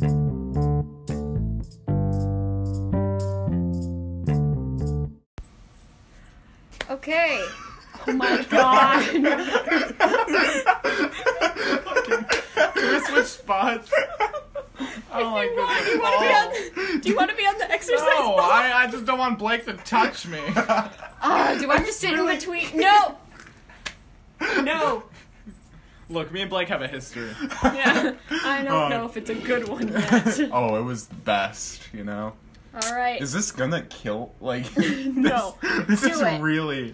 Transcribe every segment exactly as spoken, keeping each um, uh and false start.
Okay. Oh my god. Can we switch spots? Oh my you goodness. want, you want to be on the, do you want to be on the exercise No, ball? I, I just don't want Blake to touch me. Ah, do I have to sit in between? No. No. Look, me and Blake have a history. Yeah. I don't Oh. know if it's a good one yet. Oh, it was the best, you know? All right. Is this gonna kill, like... No. This, this Do is it. really...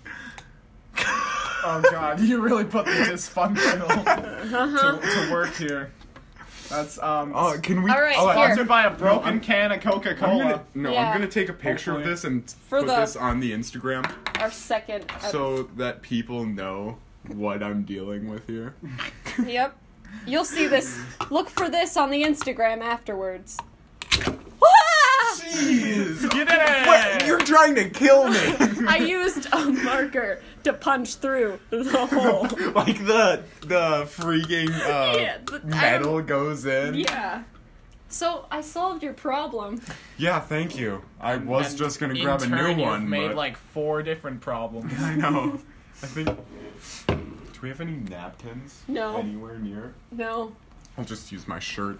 Oh god, you really put the dysfunctional Uh-huh. to, to work here. That's, um... Oh, can we... All right, oh, here. sponsored by a broken I'm- can of I'm Coca-Cola. gonna, no, Yeah. I'm gonna take a picture Hopefully. of this and For put the- this on the Instagram Our second. ep- so that people know what I'm dealing with here. Yep. You'll see this. Look for this on the Instagram afterwards. Jeez! You did it! What? You're trying to kill me! I used a marker to punch through the hole. Like the the freaking uh, Yeah, the- I metal goes in. Yeah. So I solved your problem. Yeah, thank you. I was And just gonna in grab a new turn, one. You've made but- like four different problems. I know. I think. Do we have any napkins? No. Anywhere near? No. I'll just use my shirt.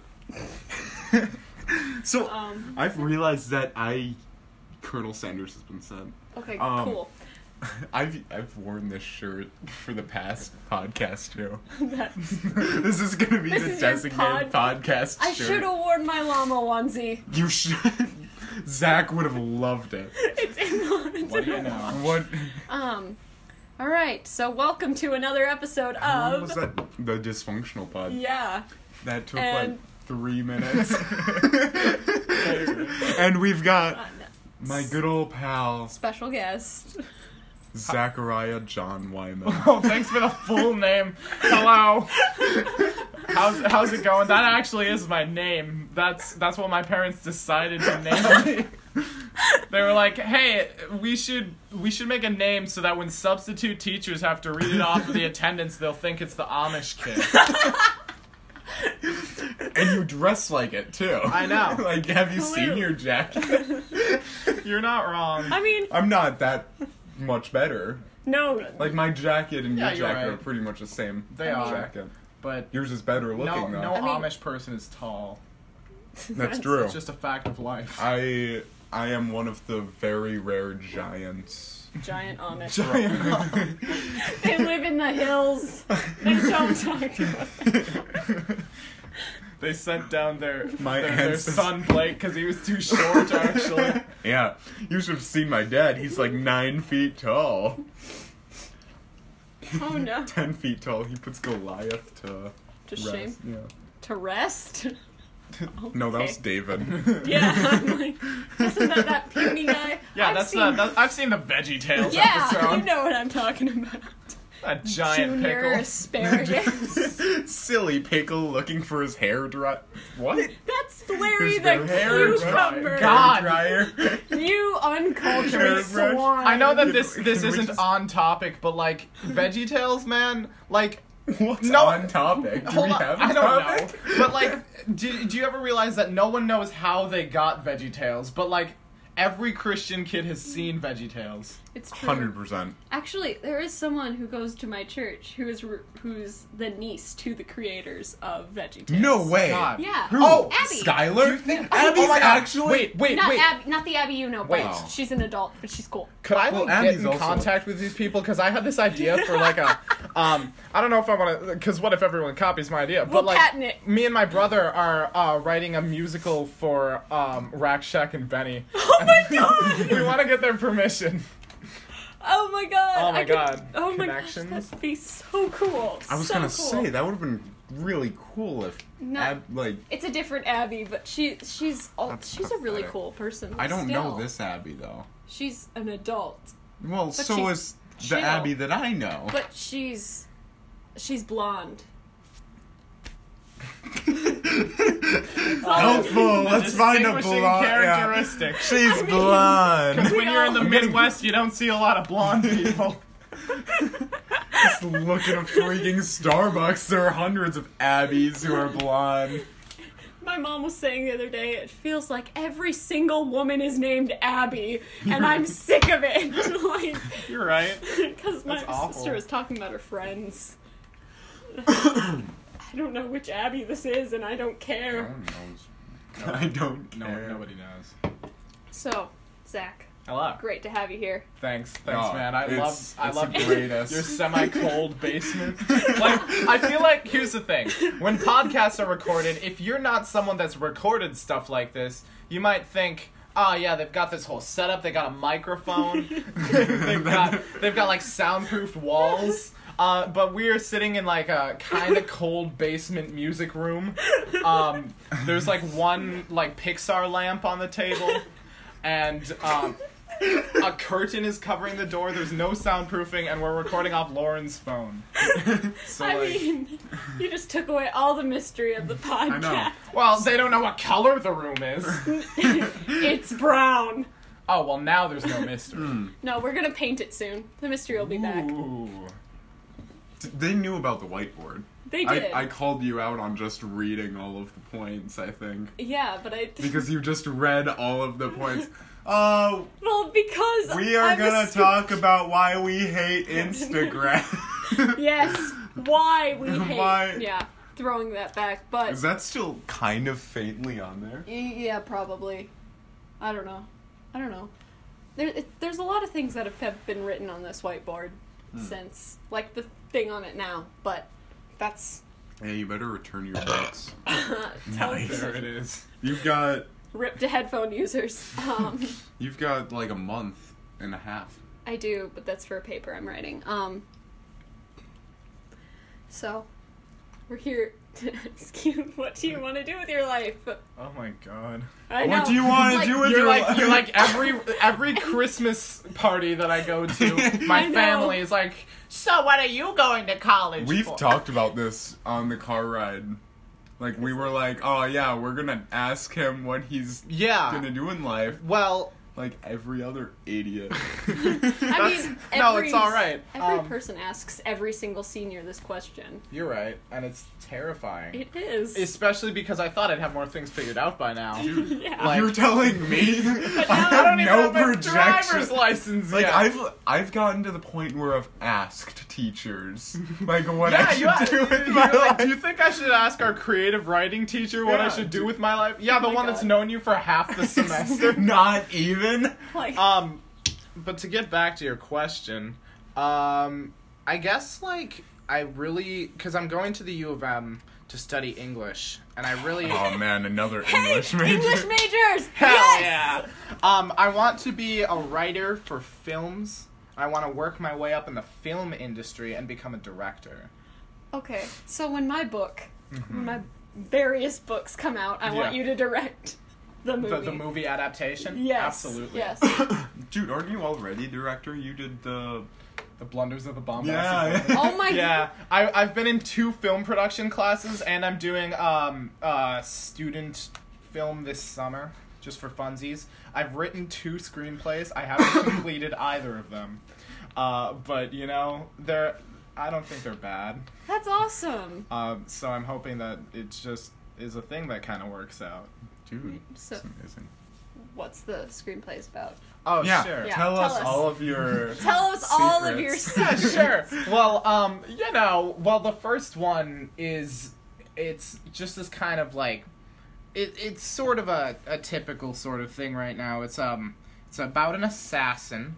So Um. I've realized that I, Colonel Sanders has been said. Okay. Um, cool. I've I've worn this shirt for the past podcast too. That's, This is gonna be This the is your designated pod- podcast I shirt. should have worn my llama onesie. You should. Zach would have loved it. It's in the. It's What in do you the know? wash. What? Um. All right. So welcome to another episode What of. was that? The dysfunctional pod. Yeah. That took And- like three minutes. And we've got Uh, my good old pal special guest. Zachariah John Wyman. Oh, thanks for the full name. Hello. How's how's it going? That actually is my name. That's that's what my parents decided to name me. They were like, "Hey, we should we should make a name so that when substitute teachers have to read it off of the attendance, they'll think it's the Amish kid." And you dress like it too. I know. Like, have you seen Clearly. your jacket? You're not wrong. I mean, I'm not that much better. no. Like, my jacket and Yeah, your you're jacket right. are pretty much the same They are. jacket. But Yours is better looking no, though. no I mean- Amish person is tall. That's true. It's just a fact of life. I I am one of the very rare giants. Giant Amish. Giant. They live in the hills. They don't talk to us. They sent down their My their, their ancestors- son Blake because he was too short. Actually, Yeah, you should have seen my dad. He's like nine feet tall. Oh no. Ten feet tall. He puts Goliath to To rest. shame. Yeah. To rest? No, that Okay. was David. Yeah, I'm like, isn't that that puny guy? yeah, I've that's seen, the that, I've seen the Veggie Tales Yeah, episode. you know what I'm talking about. That giant Junior pickle. asparagus. Silly pickle looking for his hair dry. What? That's Larry His the hair cucumber. God. Dryer. You uncultured Hairbrush. swine. I know that Yeah, this can this we isn't just- on topic, but like Veggie Tales, man, like What's No. on topic? Do hold we on, have a I don't topic? know, but like, do do you ever realize that no one knows how they got Veggie Tales, but like every Christian kid has seen Veggie Tales. It's true. Hundred percent. Actually, there is someone who goes to my church who is re- who's the niece to the creators of VeggieTales. No way. God. Yeah. Who? Oh, Abby. Skylar? Do you think- Abby's Oh my God. actually. Wait, wait, not wait. Abby, not the Abby you know, but Wait. she's an adult, but she's cool. Could I Well, like, get Abby's in also- contact with these people? Because I had this idea for like a, um, I don't know if I want to. Because what if everyone copies my idea? We'll but like, patent it. me and my brother are uh, writing a musical for um, Rack Shack and Benny. Oh my god! We want to get their permission. Oh my god! Oh my I could- God. Oh my gosh, Connections. that'd be so cool. I was so gonna cool. say that would have been really cool if No. Ab, like It's a different Abby, but she she's all, That's she's a really pathetic. cool person. I don't still. know this Abby though. She's an adult, Well, so she's is the chill. Abby that I know. but she's she's blonde. Helpful. Let's find a Distinguishing blonde. Yeah. characteristic. She's blonde. Because when you're in the I'm getting- Midwest, you don't see a lot of blonde people. Just look at a freaking Starbucks. There are hundreds of Abbies who are blonde. My mom was saying the other day, it feels like every single woman is named Abby, and I'm sick of it. Like, You're right. because my That's awful. sister was talking about her friends. I don't know which Abby this is, and I don't care. knows. I don't No, care. nobody knows. So, Zach, Hello. great to have you here. Thanks, thanks, Oh, man. I it's- love, I it's love the your, greatest. your semi-cold basement. Like, I feel like here's the thing: when podcasts are recorded, if you're not someone that's recorded stuff like this, you might think, oh yeah, they've got this whole setup. They got a microphone. they've got, they've got like soundproofed walls. Uh, but we're sitting in like a kind of cold basement music room. Um, there's like one like Pixar lamp on the table, and um, a curtain is covering the door. There's no soundproofing, and we're recording off Lauren's phone. So, I like, mean, you just took away all the mystery of the podcast. know. well, they don't know what color the room is. It's brown. Oh well, now there's no mystery. Hmm. No, we're gonna paint it soon. The mystery will be back. Ooh. They knew about the whiteboard. They did. I, I called you out on just reading all of the points, I think. Yeah, but I. Because you just read all of the points. Oh, Well, because we are I'm a gonna stu- talk about why we hate Instagram. Yes, why we hate. Why- Yeah, throwing that back, but Is that still kind of faintly on there? Y- yeah, probably. I don't know. I don't know. There, it, there's a lot of things that have, have been written on this whiteboard Hmm. since, like the thing on it now. But that's. Hey, you better return your books. tell- Nice. There it is. You've got Rip to headphone users. Um, you've got like a month and a half. I do, but that's for a paper I'm writing. Um. So, we're here to ask you, what do you want to do with your life? Oh my god. I What know. do you want to Like, do with You're your like life? you're like every every Christmas party that I go to, my I know. family is like, so what are you going to college We've for? talked about this on the car ride. Like we were like, oh yeah, we're gonna ask him what he's Yeah. gonna do in life, Well, like every other idiot. I That's- mean, no, every, it's all right. Every Um, person asks every single senior this question. You're right, and it's terrifying. It is. Especially because I thought I'd have more things figured out by now. yeah. Like- You're telling me now I I have I don't even no have my projection. driver's license Like yet. I've I've gotten to the point where I've asked teachers like what yeah, I should you, do with you're my like, life. do you think I should ask our creative writing teacher what I Yeah, should do do- with my life? Yeah, the my one that's God. known you for half the semester. Not even. like, Um, but to get back to your question, um, I guess like I really because I'm going to the U of M to study English, and I really Oh man, another hey, English major. English majors! hell yes! yeah. Um, I want to be a writer for films. I want to work my way up in the film industry and become a director. Okay, so when my book, when my various books come out, I want Yeah. you to direct the movie. The, the movie adaptation. Yes. Absolutely. Yes. Dude, aren't you already director? You did the The blunders of the bomb. Yeah. Oh my Yeah, I, I've been in two film production classes, and I'm doing um uh student film this summer, just for funsies. I've written two screenplays. I haven't completed either of them, uh, but you know they're. I don't think they're bad. That's awesome. Um, so I'm hoping that it just is a thing that kind of works out. dude. So- That's amazing. What's the screenplays about? Oh Yeah, sure. Yeah. tell, tell us, us. all of your Tell us all of your secrets. Yeah, sure. Well, um, you know, well, the first one is it's just this kind of like it, it's sort of a, a typical sort of thing right now. It's um it's about an assassin.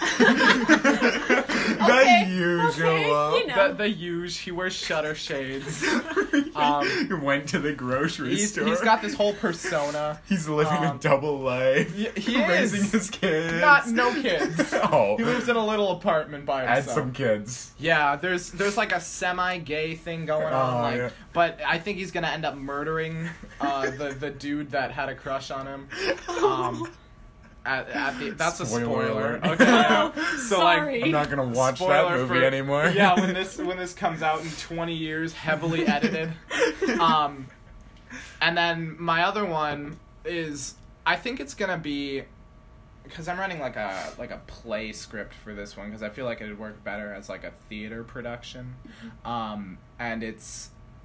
The Okay, usual. okay, you know. The the huge he wears shutter shades. Um, You went to the grocery He's, store. he's got this whole persona. He's living um, a double life. Y- he raising is. his kids. Not no kids. Oh, He lives in a little apartment by add himself. some kids. Yeah, there's there's like a semi-gay thing going on, Oh, like, yeah. but I think he's gonna end up murdering uh, the the dude that had a crush on him. Um, at, at the that's a Spoiler spoiler. alert. Okay, yeah. so Sorry. I'm not gonna watch Spoiler that movie for- anymore. like yeah, when this when this comes out in twenty years, heavily edited. Um, and then my other one is I think it's gonna be. Because I'm running like a like a play script for this one because I feel like it'd work better as like a theater production, um, and it's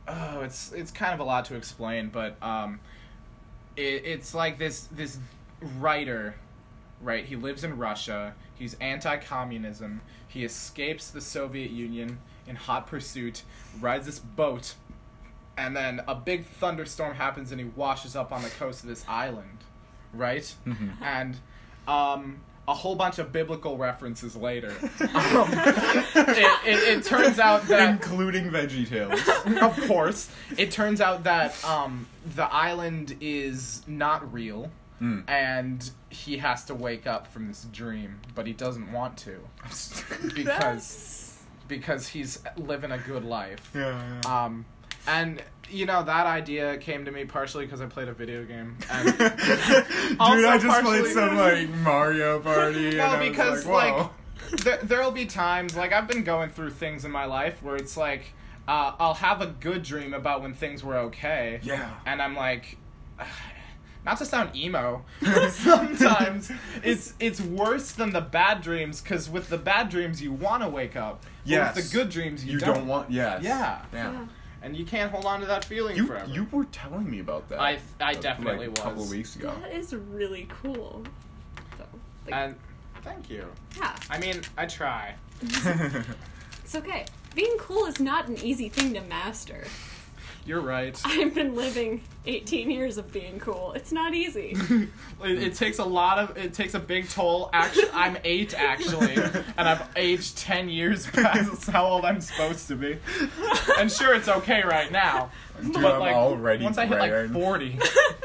oh, it's it's kind of a lot to explain, but um, it, it's like this this writer, right? He lives in Russia. He's anti-communism. He escapes the Soviet Union in hot pursuit, rides this boat, and then a big thunderstorm happens and he washes up on the coast of this island, right? Mm-hmm. And um, a whole bunch of biblical references later, um, it, it, it turns out that... Including VeggieTales. Of course. It turns out that um, the island is not real. Mm. And he has to wake up from this dream, but he doesn't want to because That's- because he's living a good life. Yeah, yeah. Um, and you know that idea came to me partially because I played a video game. And Dude, also I just partially- played some, like, Mario Party, and No, I was because like, like, whoa. there there'll be times like I've been going through things in my life where it's like uh, I'll have a good dream about when things were okay. Yeah. And I'm like. Not to sound emo, but sometimes it's it's worse than the bad dreams, because with the bad dreams you want to wake up. But Yes. with the good dreams you, You don't want, yes. Yeah. Yeah. Yeah. And you can't hold on to that feeling You, forever. you were telling me about that. I I uh, definitely like, a couple was. of weeks ago. That is really cool. So, like, And thank you. yeah, I mean, I try. it's okay. Being cool is not an easy thing to master. You're right. I've been living eighteen years of being cool. It's not easy. It, it takes a lot of. It takes a big toll. Actually, I'm eight actually, and I've aged ten years past how old I'm supposed to be. And sure, it's okay right now, Dude, but I'm like already once I hit like graying. forty,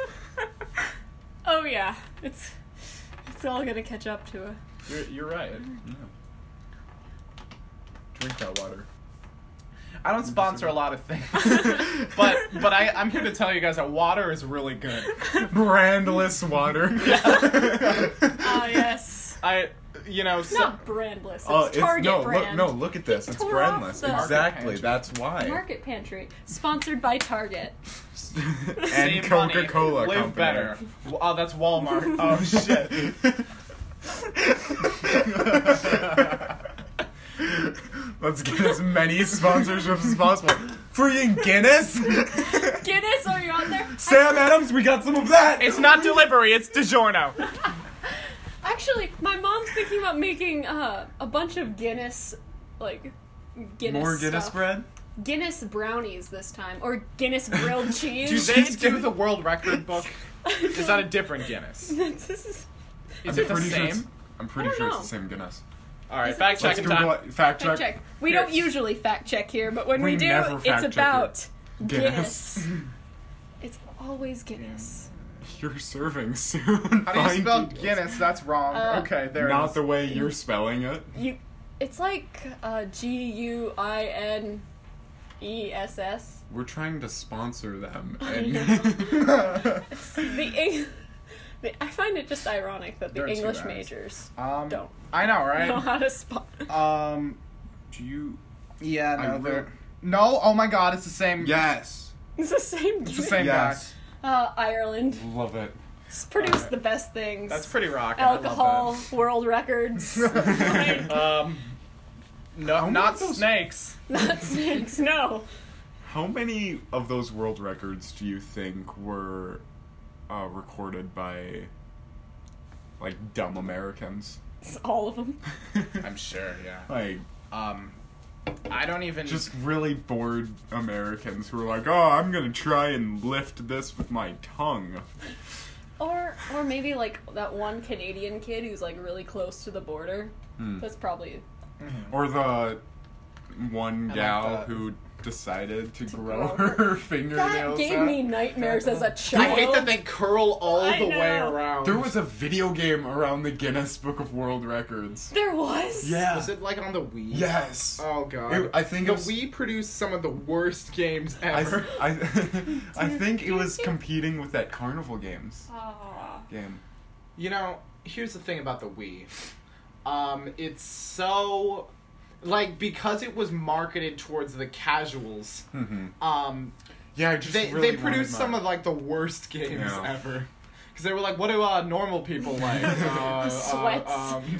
Oh yeah, it's it's all gonna catch up to a. you're, you're right. Yeah. Drink that water. I don't sponsor a lot of things, but but I I'm here to tell you guys that water is really good. Brandless water. Ah yes. I you know It's so, not brandless. It's Oh, it's Target no, brand. look, no, look at this. They It's tore off brandless. the- Market Exactly. Pantry. That's why. Market Pantry, sponsored by Target. and save money, Coca-Cola live company. better. Oh, that's Walmart. Oh shit. Let's get as many sponsorships as possible. Freaking Guinness! Guinness, are you on there? Sam Adams, we got some of that! It's not delivery. It's DiGiorno. Actually, my mom's thinking about making uh, a bunch of Guinness, like Guinness More Guinness stuff. bread? Guinness brownies this time, or Guinness grilled cheese. Do they do the world record book? Is that a different Guinness? This is Is I'm it the pretty sure same? it's- I'm pretty I don't sure it's know. the same Guinness. All right, Is it- fact Let's checking Google time. it. Fact check. fact check. We Here. don't usually fact check here, but when we, We do, never it's fact check here. about Guinness. Guinness. It's always Guinness. You're serving soon. How do you Fine spell details. Guinness? That's wrong. Uh, okay, there it Not is. the way you're spelling it. You, it's like uh, G U I N E S S. We're trying to sponsor them. I And The, Eng- the I find it just ironic that the There are two English guys. majors um, don't I know, know right? how to spot. Um, do you? yeah, I no, wrote- they're no. Oh my God, it's the same. Yes. It's the same. It's the same Yes. Uh, Ireland Love it. s- produce Alright. the best things. That's pretty rockin'. I love Alcohol, world records. Like, that. Um, no, How not many of those- snakes. not snakes. No. How many of those world records do you think were uh, recorded by like dumb Americans? It's all of them. I'm sure. Yeah. Like Um, I don't even just really bored Americans who are like, "Oh, I'm gonna try and lift this with my tongue." Or or maybe like that one Canadian kid who's like really close to the border. Hmm. That's probably Or the one I like gal that. who decided to, To grow grow her that fingernails gave out. me nightmares as a I child. hate that they curl all I the way know. around. There was a video game around the Guinness Book of World Records. There was. Yeah. Was it like on the Wii? Yes. Oh God. It- I think the it was- Wii produced some of the worst games I, ever. th- I, I think it was competing with that Carnival Games Aw. game. You know, here's the thing about the Wii. Um, it's so like because it was marketed towards the casuals. Mm-hmm. Um, Yeah, I just they really they produced wanted some my- of like the worst games Yeah. ever. Because they were like, what do uh, normal people like? Uh, Sweats. Uh, um,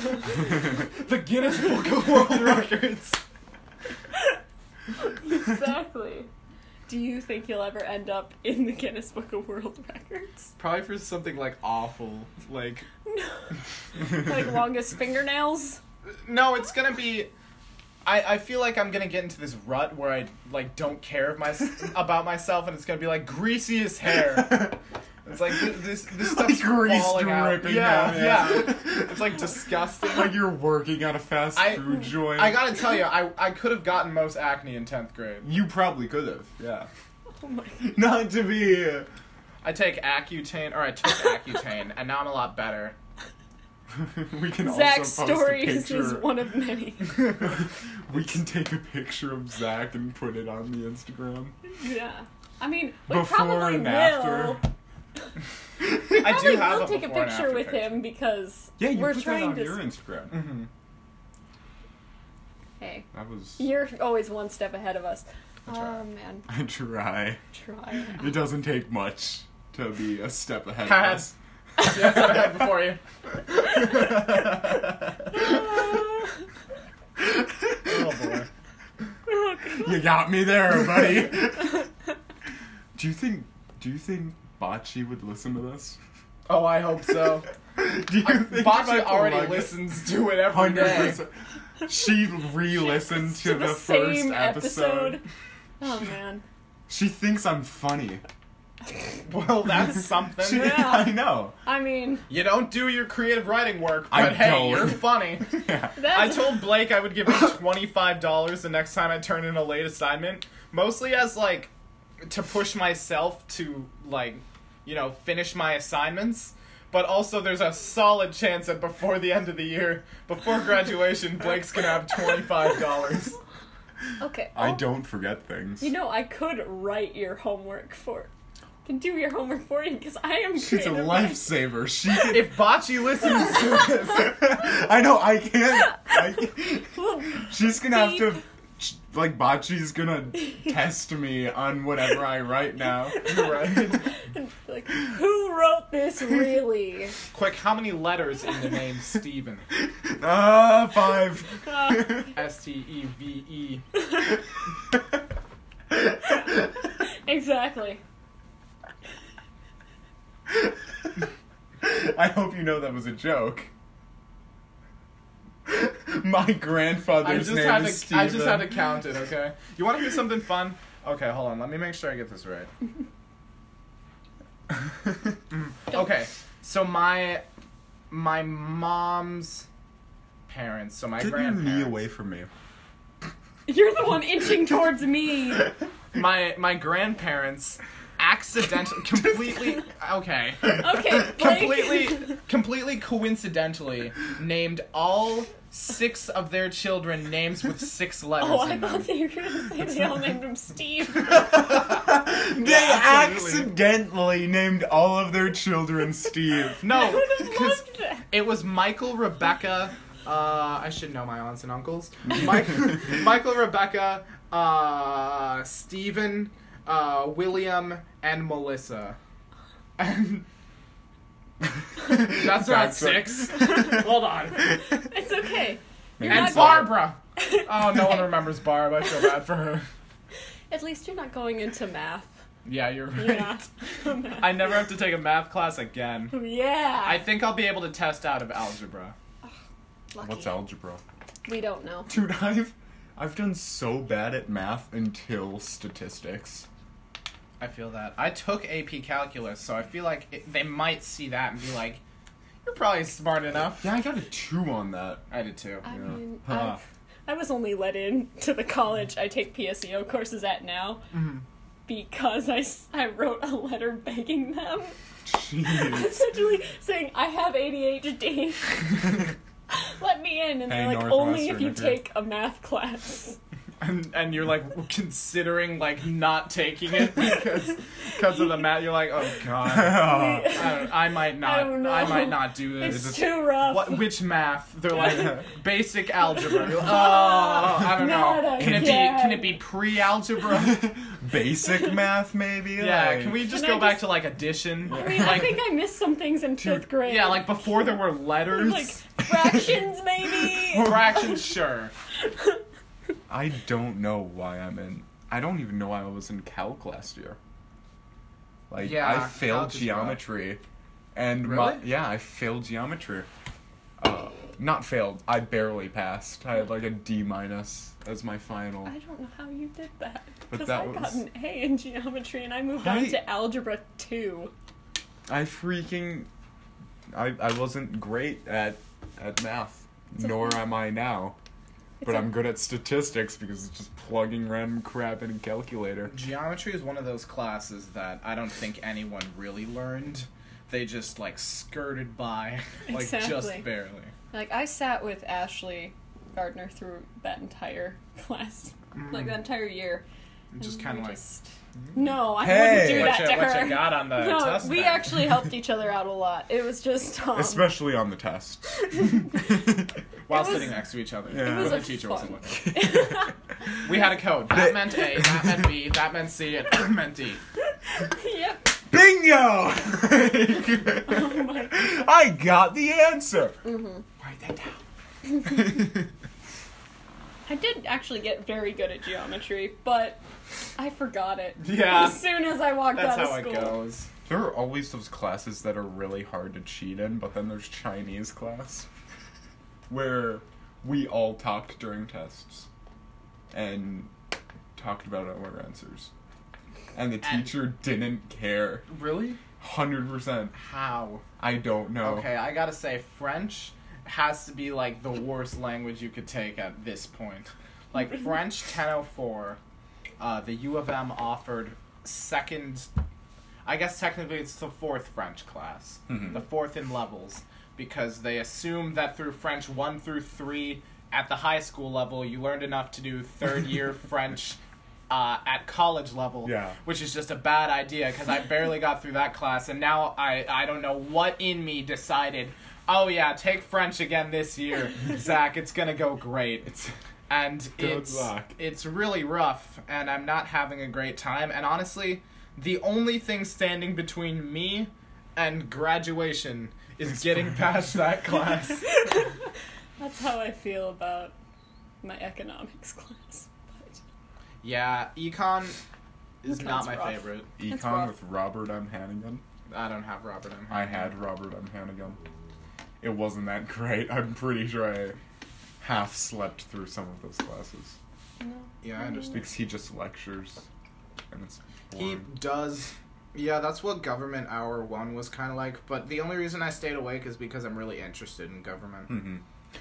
the Guinness Book of World Records. Exactly. do you think you'll ever end up in the Guinness Book of World Records? Probably for something like awful, like. Like longest fingernails? No, it's gonna be. I, I feel like I'm gonna get into this rut where I like don't care of my, about myself, and it's gonna be like greasiest hair. It's like th- this this Like stuff's grease falling out. dripping Yeah, down, yeah. yeah. It's like disgusting. Like you're working at a fast I- food joint. I gotta tell you, I I could have gotten most acne in tenth grade. You probably could have, yeah. Oh my. Not to be. I take Accutane, or I took Accutane, and now I'm a lot better. We can Zach's also post stories a picture. is one of many. We can take a picture of Zach and put it on the Instagram. Yeah. I mean, we Before probably and will. after. We I probably do have will a take a before and picture after with picture. him because Yeah, you we're put trying that on to. your Instagram. Mm-hmm. Hey, That was. you're always one step ahead of us. I try. Oh man, I try. try. It doesn't take much to be a step ahead of Had. us. Yes, I had before you. Oh boy. You got me there, buddy. Do you think? Do you think Bocce would listen to this? Oh, I hope so. Do you I, think if Bocce I already plug it- listens to it every Hundred day. percent. She re-listened to, To the, the first same episode. episode. Oh man. She thinks I'm funny. Well, that's something. She, Yeah. I know. I mean, You don't do your creative writing work, but I hey, don't. you're funny. Yeah. that's I told Blake I would give him twenty-five dollars the next time I turn in a late assignment, mostly as, like, to push myself to, like, you know, finish my assignments. But also there's a solid chance that before the end of the year, before graduation, Blake's gonna have twenty-five dollars. okay. I oh, don't forget things. You know, I could write your homework for. Can do your homework for you because I am. She's a creative writing. lifesaver. She can, If Bocce listens to this... I know, I can't. I can't. Well, She's gonna have to. Beep. Like, Bocce's gonna test me on whatever I write now. Right. like, who wrote this really? Quick, how many letters in the name Steven? Ah, five. Uh, S T E V E. exactly. I hope you know that was a joke. My grandfather's I just name had is to. Steven. I just had to count it. Okay. You want to hear something fun? Okay, hold on. Let me make sure I get this right. Okay, so my my mom's parents. So my Get your grandparents. knee away from me. You're the one inching towards me. My my grandparents accidentally, completely. Okay. Okay, Blake. completely completely coincidentally named all six of their children names with six letters Oh, I in them. thought they were gonna say they all named him Steve. They Yeah, absolutely. accidentally named all of their children Steve. I No, would have because loved that. it was Michael, Rebecca. Uh, I should know my aunts and uncles. Michael, Michael, Rebecca, uh, Stephen, uh, William, and Melissa. And that's not That's a- six. Hold on. It's okay. You're And not Barbara. Oh, no one remembers Barb. I feel bad for her. At least you're not going into math. Yeah, you're right. Yeah. I never have to take a math class again. Yeah. I think I'll be able to test out of algebra. Lucky. What's algebra? We don't know. Dude, I've I've done so bad at math until statistics. I feel that. I took A P Calculus, so I feel like it, they might see that and be like, you're probably smart enough. Yeah, I got a two on that. I did too. I Yeah. mean, Huh. I, I was only let in to the college I take P S E O courses at now Mm-hmm. because I, s- I wrote a letter begging them, Jeez. essentially saying, I have A D H D. Let me in. And they're Hey, like, only if Northwestern, you if you- take a math class. And and you're like considering like not taking it because because of the math. You're like, oh god, I, don't, I might not. I don't know. I might not do It's this. too rough. What? Which math? They're like basic algebra. You're like, oh, I don't Not know. Can it be? again. Can it be pre-algebra? Basic math, maybe? Yeah. Like- Can we just Can I go back just- to like addition? I mean, I like, think I missed some things in fifth grade. yeah, like before there were letters. Like, fractions, maybe? Fractions, sure. I don't know why I'm in I don't even know why I was in calc last year. Like, Yeah, I failed calc is geometry. And Really? my, yeah, I failed geometry. Uh, not failed. I barely passed. I had like a D minus as my final. I don't know how you did that. But Because that I got was- an A in geometry and I moved I- on to algebra two. I freaking, I I wasn't great at at math, It's a- nor am I now. It's But a- I'm good at statistics because it's just plugging random crap in a calculator. Geometry is one of those classes that I don't think anyone really learned. They just like skirted by, like Exactly. just barely. Like, I sat with Ashley Gardner through that entire class, like that entire year. Just And kind of we like. just- No, I Hey! wouldn't do What that you, to what her. you got on the no, test we then? actually helped each other out a lot. It was just um, Especially on the tests. While It was- sitting next to each other. Yeah. It when was the a teacher fun- wasn't looking. We had a code. That They- meant A, that meant B, that meant C, and that meant D. Yep. Bingo! Oh my God. I got the answer. Mm-hmm. Write that down. I did actually get very good at geometry, but I forgot it Yeah. as soon as I walked That's out how of it school. goes. There are always those classes that are really hard to cheat in, but then there's Chinese class, where we all talked during tests, and talked about our answers. And the And- teacher didn't care. Really? one hundred percent. How? I don't know. Okay, I gotta say, French has to be like the worst language you could take at this point. Like French ten oh four, uh, the U of M offered second, I guess technically it's the fourth French class, Mhm. the fourth in levels, because they assumed that through French one through three at the high school level, you learned enough to do third year French uh, at college level, Yeah. which is just a bad idea because I barely got through that class, and now I, I don't know what in me decided, oh yeah, take French again this year, Zach, it's gonna go great. It's And Good it's luck. it's really rough, and I'm not having a great time, and honestly, the only thing standing between me and graduation is It's getting French. past that class. That's how I feel about my economics class. But Yeah, econ is Econ's not my rough. favorite. It's Econ rough. with Robert M. Hannigan. I don't have Robert M. I had Robert M. Hannigan. It wasn't that great. I'm pretty sure I half slept through some of those classes. no. Yeah, I understand. Because he just lectures. And it's He boring. does. Yeah, that's what government hour one was kind of like. But the only reason I stayed awake is because I'm really interested in government. Mm-hmm.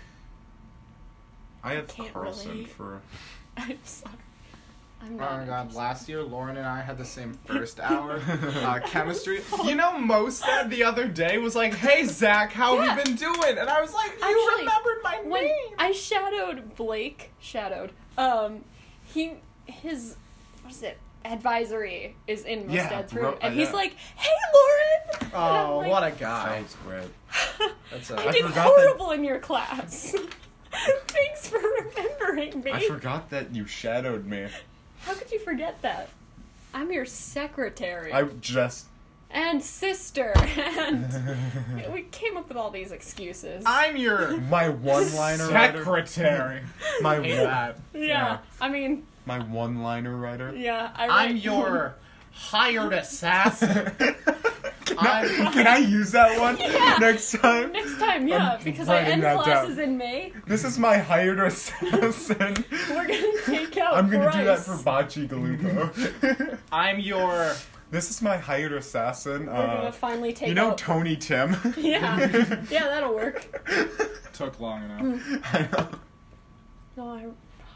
I had Can't Carlson relate. for... I'm sorry. I'm Oh not. my god, interested. last year Lauren and I had the same first hour uh, chemistry. You know, Mo said the other day was like, hey Zach, how have Yeah. you been doing? And I was like, you Actually, remembered my When name! I shadowed Blake, shadowed, um, he, his, what is it, advisory is in Yeah, Mosted's bro- room, and uh, he's yeah. like, hey, Lauren! And I'm Oh, like, what a That guy. was great. That's I a, I did forgot that- horrible in your class. Thanks for remembering me. I forgot that you shadowed me. How could you forget that? I'm your secretary. I just... and sister, and we came up with all these excuses. I'm your My one-liner writer. secretary. My, Hate one- that. yeah, yeah. I mean, my one-liner writer. yeah, I I'm write- your hired assassin. Can I, I'm- can I use that one Yeah. next time? Next time, yeah, I'm because I writing end that classes down. in May. This is my hired assassin. We're gonna take out I'm gonna do that Bryce. for Bachi Galupo. I'm your This is my hired assassin. We're Uh, gonna finally take you know out. Tony Tim? Yeah, yeah, that'll work. took long enough. I know. No, I.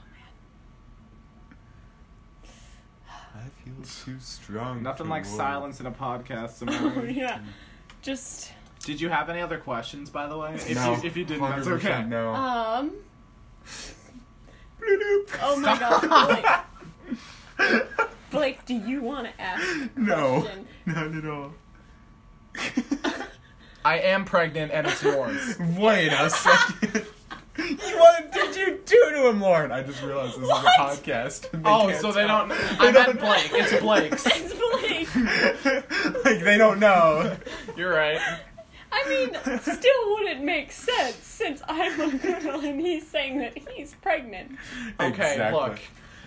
I feel too strong. Nothing to like work. silence in a podcast. Oh Simone. yeah, just Did you have any other questions, by the way? If No, you if you didn't, that's one hundred percent okay. No. um. Bloop. Oh my god, Blake. Blake, do you want to ask a No, question? not at all. I am pregnant and it's yours. Wait a second. You what did you do to him, Lauren? I just realized this What? is a podcast. and Oh, can't so they tell. don't. They I don't- meant Blake. It's Blake's. It's Blake. Like they don't know. You're right. I mean, still wouldn't make sense since I'm a girl and he's saying that he's pregnant. Okay, Exactly. look.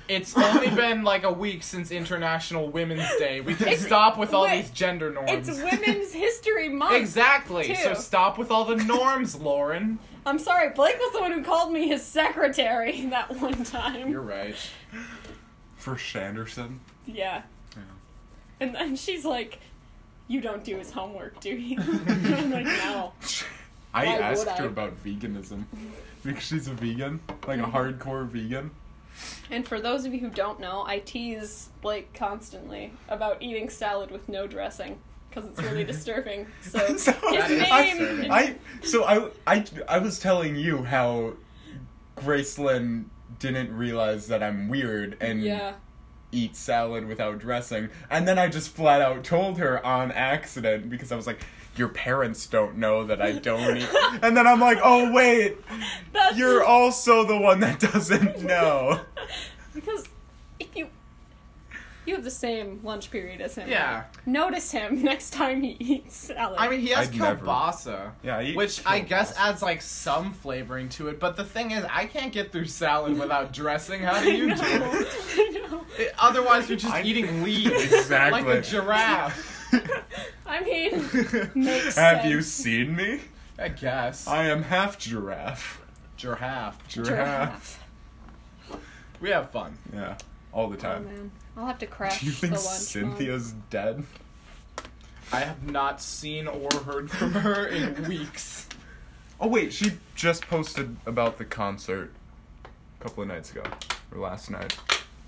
It's only been like a week since International Women's Day. We can It's- stop with all wait, these gender norms. It's Women's History Month. Exactly. too. So stop with all the norms, Lauren. I'm sorry, Blake was the one who called me his secretary that one time. You're right. For Shanderson. Yeah. Yeah. And then she's like, you don't do his homework, do you? And I'm like, no. I Why asked would I? her about veganism because she's a vegan, like a hardcore vegan. And for those of you who don't know, I tease Blake constantly about eating salad with no dressing because it's really disturbing. So, So, his That is name. disturbing. I so I, I I was telling you how Gracelyn didn't realize that I'm weird and Yeah. eat salad without dressing, and then I just flat out told her on accident because I was like, your parents don't know that I don't eat. And then I'm like, oh wait, That's you're also the one that doesn't know. because if you you have the same lunch period as him. Yeah. right? Notice him next time he eats salad. I mean, he has I'd never- kielbasa. Yeah, I eat Which I guess kielbasa. adds like some flavoring to it, but the thing is, I can't get through salad without dressing. How do you I do know. it? I know. It- Otherwise, you're just I- eating leaves. Exactly. Like a giraffe. I mean, makes Have sense. you seen me? I guess. I am half giraffe. Giraffe. Giraffe. Giraffe. We have fun. Yeah, all the Oh time. man, I'll have to crash Do you think the lunch. Cynthia's dead? I have not seen or heard from her in weeks. Oh wait, she just posted about the concert a couple of nights ago, or last night.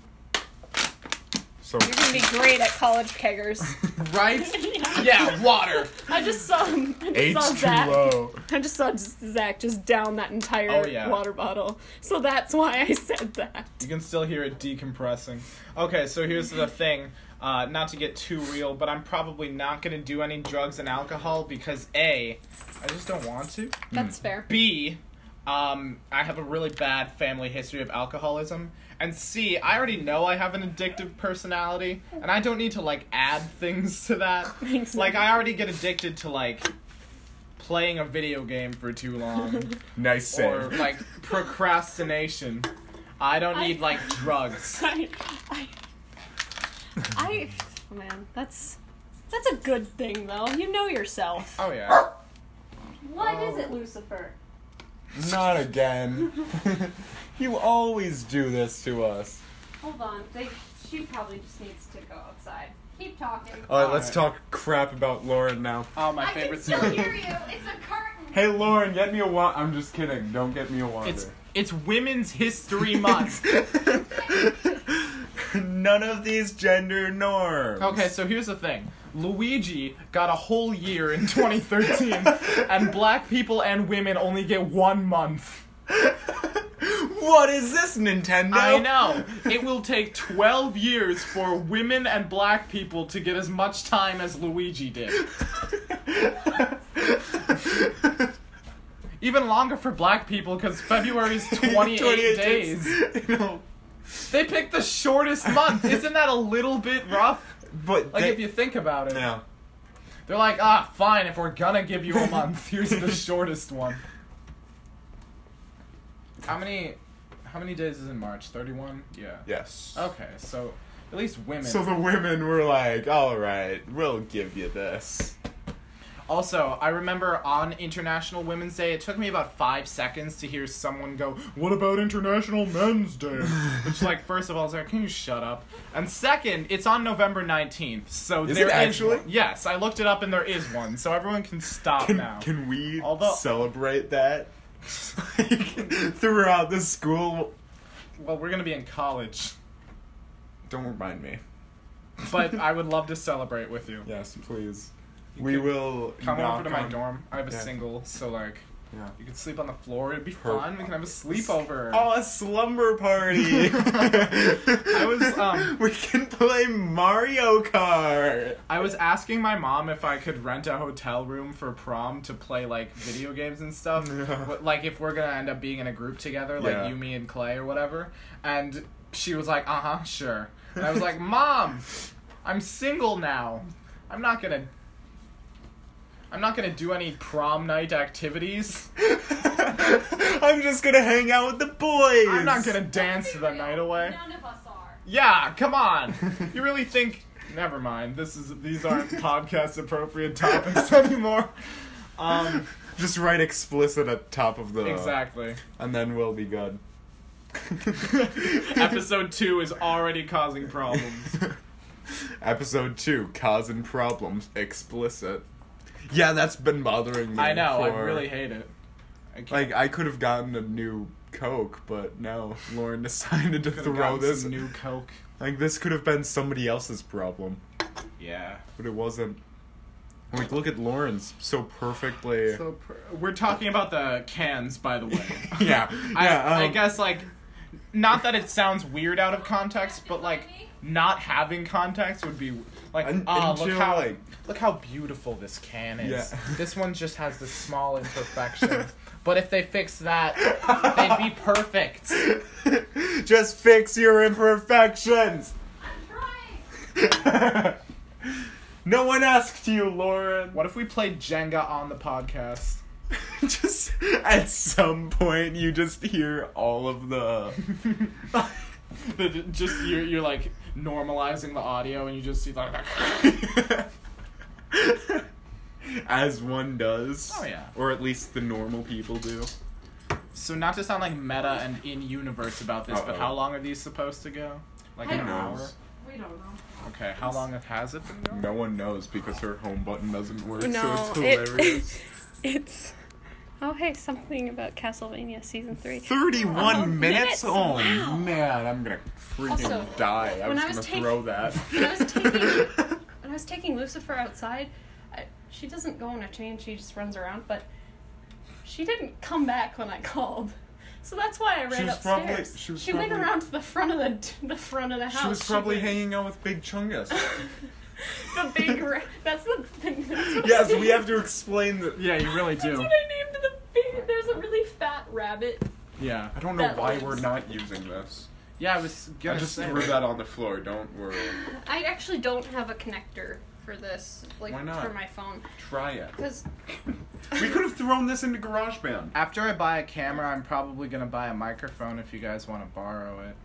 So You're gonna be great at college keggers. Right? Yeah, water. I just saw him. I just H saw two Zach. O. I just saw just Zach just down that entire Oh, yeah. water bottle. So that's why I said that. You can still hear it decompressing. Okay, so here's the thing. Uh, not to get too real, but I'm probably not going to do any drugs and alcohol because A, I just don't want to. That's fair. B, um, I have a really bad family history of alcoholism. And C, I already know I have an addictive personality, and I don't need to, like, add things to that. Makes Like, sense. I already get addicted to, like, playing a video game for too long. Nice or, save. like, procrastination. I don't I- need, like, drugs. I, I, I, man, that's that's a good thing though. You know yourself. Oh, yeah. What is it, Lucifer? Not again. You always do this to us. Hold on. They, she probably just needs to go outside. Keep talking. Alright, let's Alright. talk crap about Lauren now. Oh, my I favorite can still thing. hear you. It's a curtain. Hey Lauren, get me a water. I'm just kidding. Don't get me a water. It's it's Women's History Month. None of these gender norms. Okay, so here's the thing. Luigi got a whole year in twenty thirteen, and black people and women only get one month. What is this, Nintendo? I know. It will take twelve years for women and black people to get as much time as Luigi did. Even longer for black people, because February is twenty-eight days. You know, They picked the shortest month. Isn't that a little bit rough? but Like, they- if you think about it. yeah. They're like, ah, fine, if we're gonna give you a month, here's the shortest one. How many how many days is in March? thirty-one? Yeah. Yes. Okay, so at least women. So the women were like, all right, we'll give you this. Also, I remember on International Women's Day, it took me about five seconds to hear someone go, what about International Men's Day? Which, like, first of all, I was like, can you shut up? And second, it's on November nineteenth, so Is there it actually? one. Yes, I looked it up and there is one, so everyone can stop Can, now. can we Although- celebrate that? Like, throughout the school? Well, we're gonna be in college, Don't remind me. but I would love to celebrate with you. Yes, please. You We could will Come knock over to my on- dorm. I have a Yeah. single, so, like, Yeah. you can sleep on the floor. It'd be Per- fun. We can have a sleepover. Oh, a slumber party! I was, um... We can play Mario Kart! I was asking my mom if I could rent a hotel room for prom to play, like, video games and stuff. Yeah. Wh- Like, if we're gonna end up being in a group together, like Yeah. you, me, and Clay or whatever. And she was like, uh-huh, sure. And I was like, Mom, I'm single now. I'm not gonna... I'm not gonna do any prom night activities. I'm just gonna hang out with the boys! I'm not gonna dance the night away. None of us are. Yeah, come on. You really think? Never mind. This is these aren't podcast appropriate topics anymore. Um, Just write explicit at top of the exactly. and then we'll be good. Episode two is already causing problems. Episode two, causing problems, explicit. Yeah, that's been bothering me. I know. For, I really hate it. I can't. Like, I could have gotten a new Coke, but no, Lauren decided to Could've throw gotten this. some new Coke. Like, this could have been somebody else's problem, Yeah. but it wasn't. Like, look at Lauren's so perfectly. So per- we're talking about the cans, by the way. yeah, I, yeah. I um, guess like, not that it sounds weird out of context, but like, not having context would be like, Un- oh, look until, how like- look how beautiful this can is. Yeah. This one just has this small imperfection. But if they fix that, they'd be perfect. Just fix your imperfections. I'm trying. No one asked you, Lauren. What if we played Jenga on the podcast? Just at some point, you just hear all of the. The, just you're, you're like normalizing the audio, and you just see like. As one does. Oh, yeah. Or at least the normal people do. So not to sound like meta and in universe about this, but Uh-oh. how long are these supposed to go? Like I an don't hour? know. We don't know. Okay, how long has it been going? No one knows because her home button doesn't work, No, so it's it- hilarious. It's. Oh, hey, something about Castlevania season three. thirty-one Oh, minutes? minutes? Oh, Wow. man, I'm gonna freaking Also, die. I when was I was gonna taking- throw that. When I was taking when I was taking Lucifer outside, I, she doesn't go in a chain. She just runs around. But she didn't come back when I called, so that's why I ran She was upstairs. probably- she was she went probably- around to the front of the the front of the house. She was probably went- hanging out with Big Chungus. the big. Ra- that's the. That's what Yes, I we have to explain that. Yeah, you really That's do. what I named the big. There's a really fat rabbit. Yeah. I don't know That why lives. we're not using this. Yeah, I was I gonna just say. threw that on the floor, don't worry. I actually don't have a connector for this, like Why not? for my phone, Try it. because We could have thrown this into GarageBand. After I buy a camera, I'm probably gonna buy a microphone if you guys want to borrow it.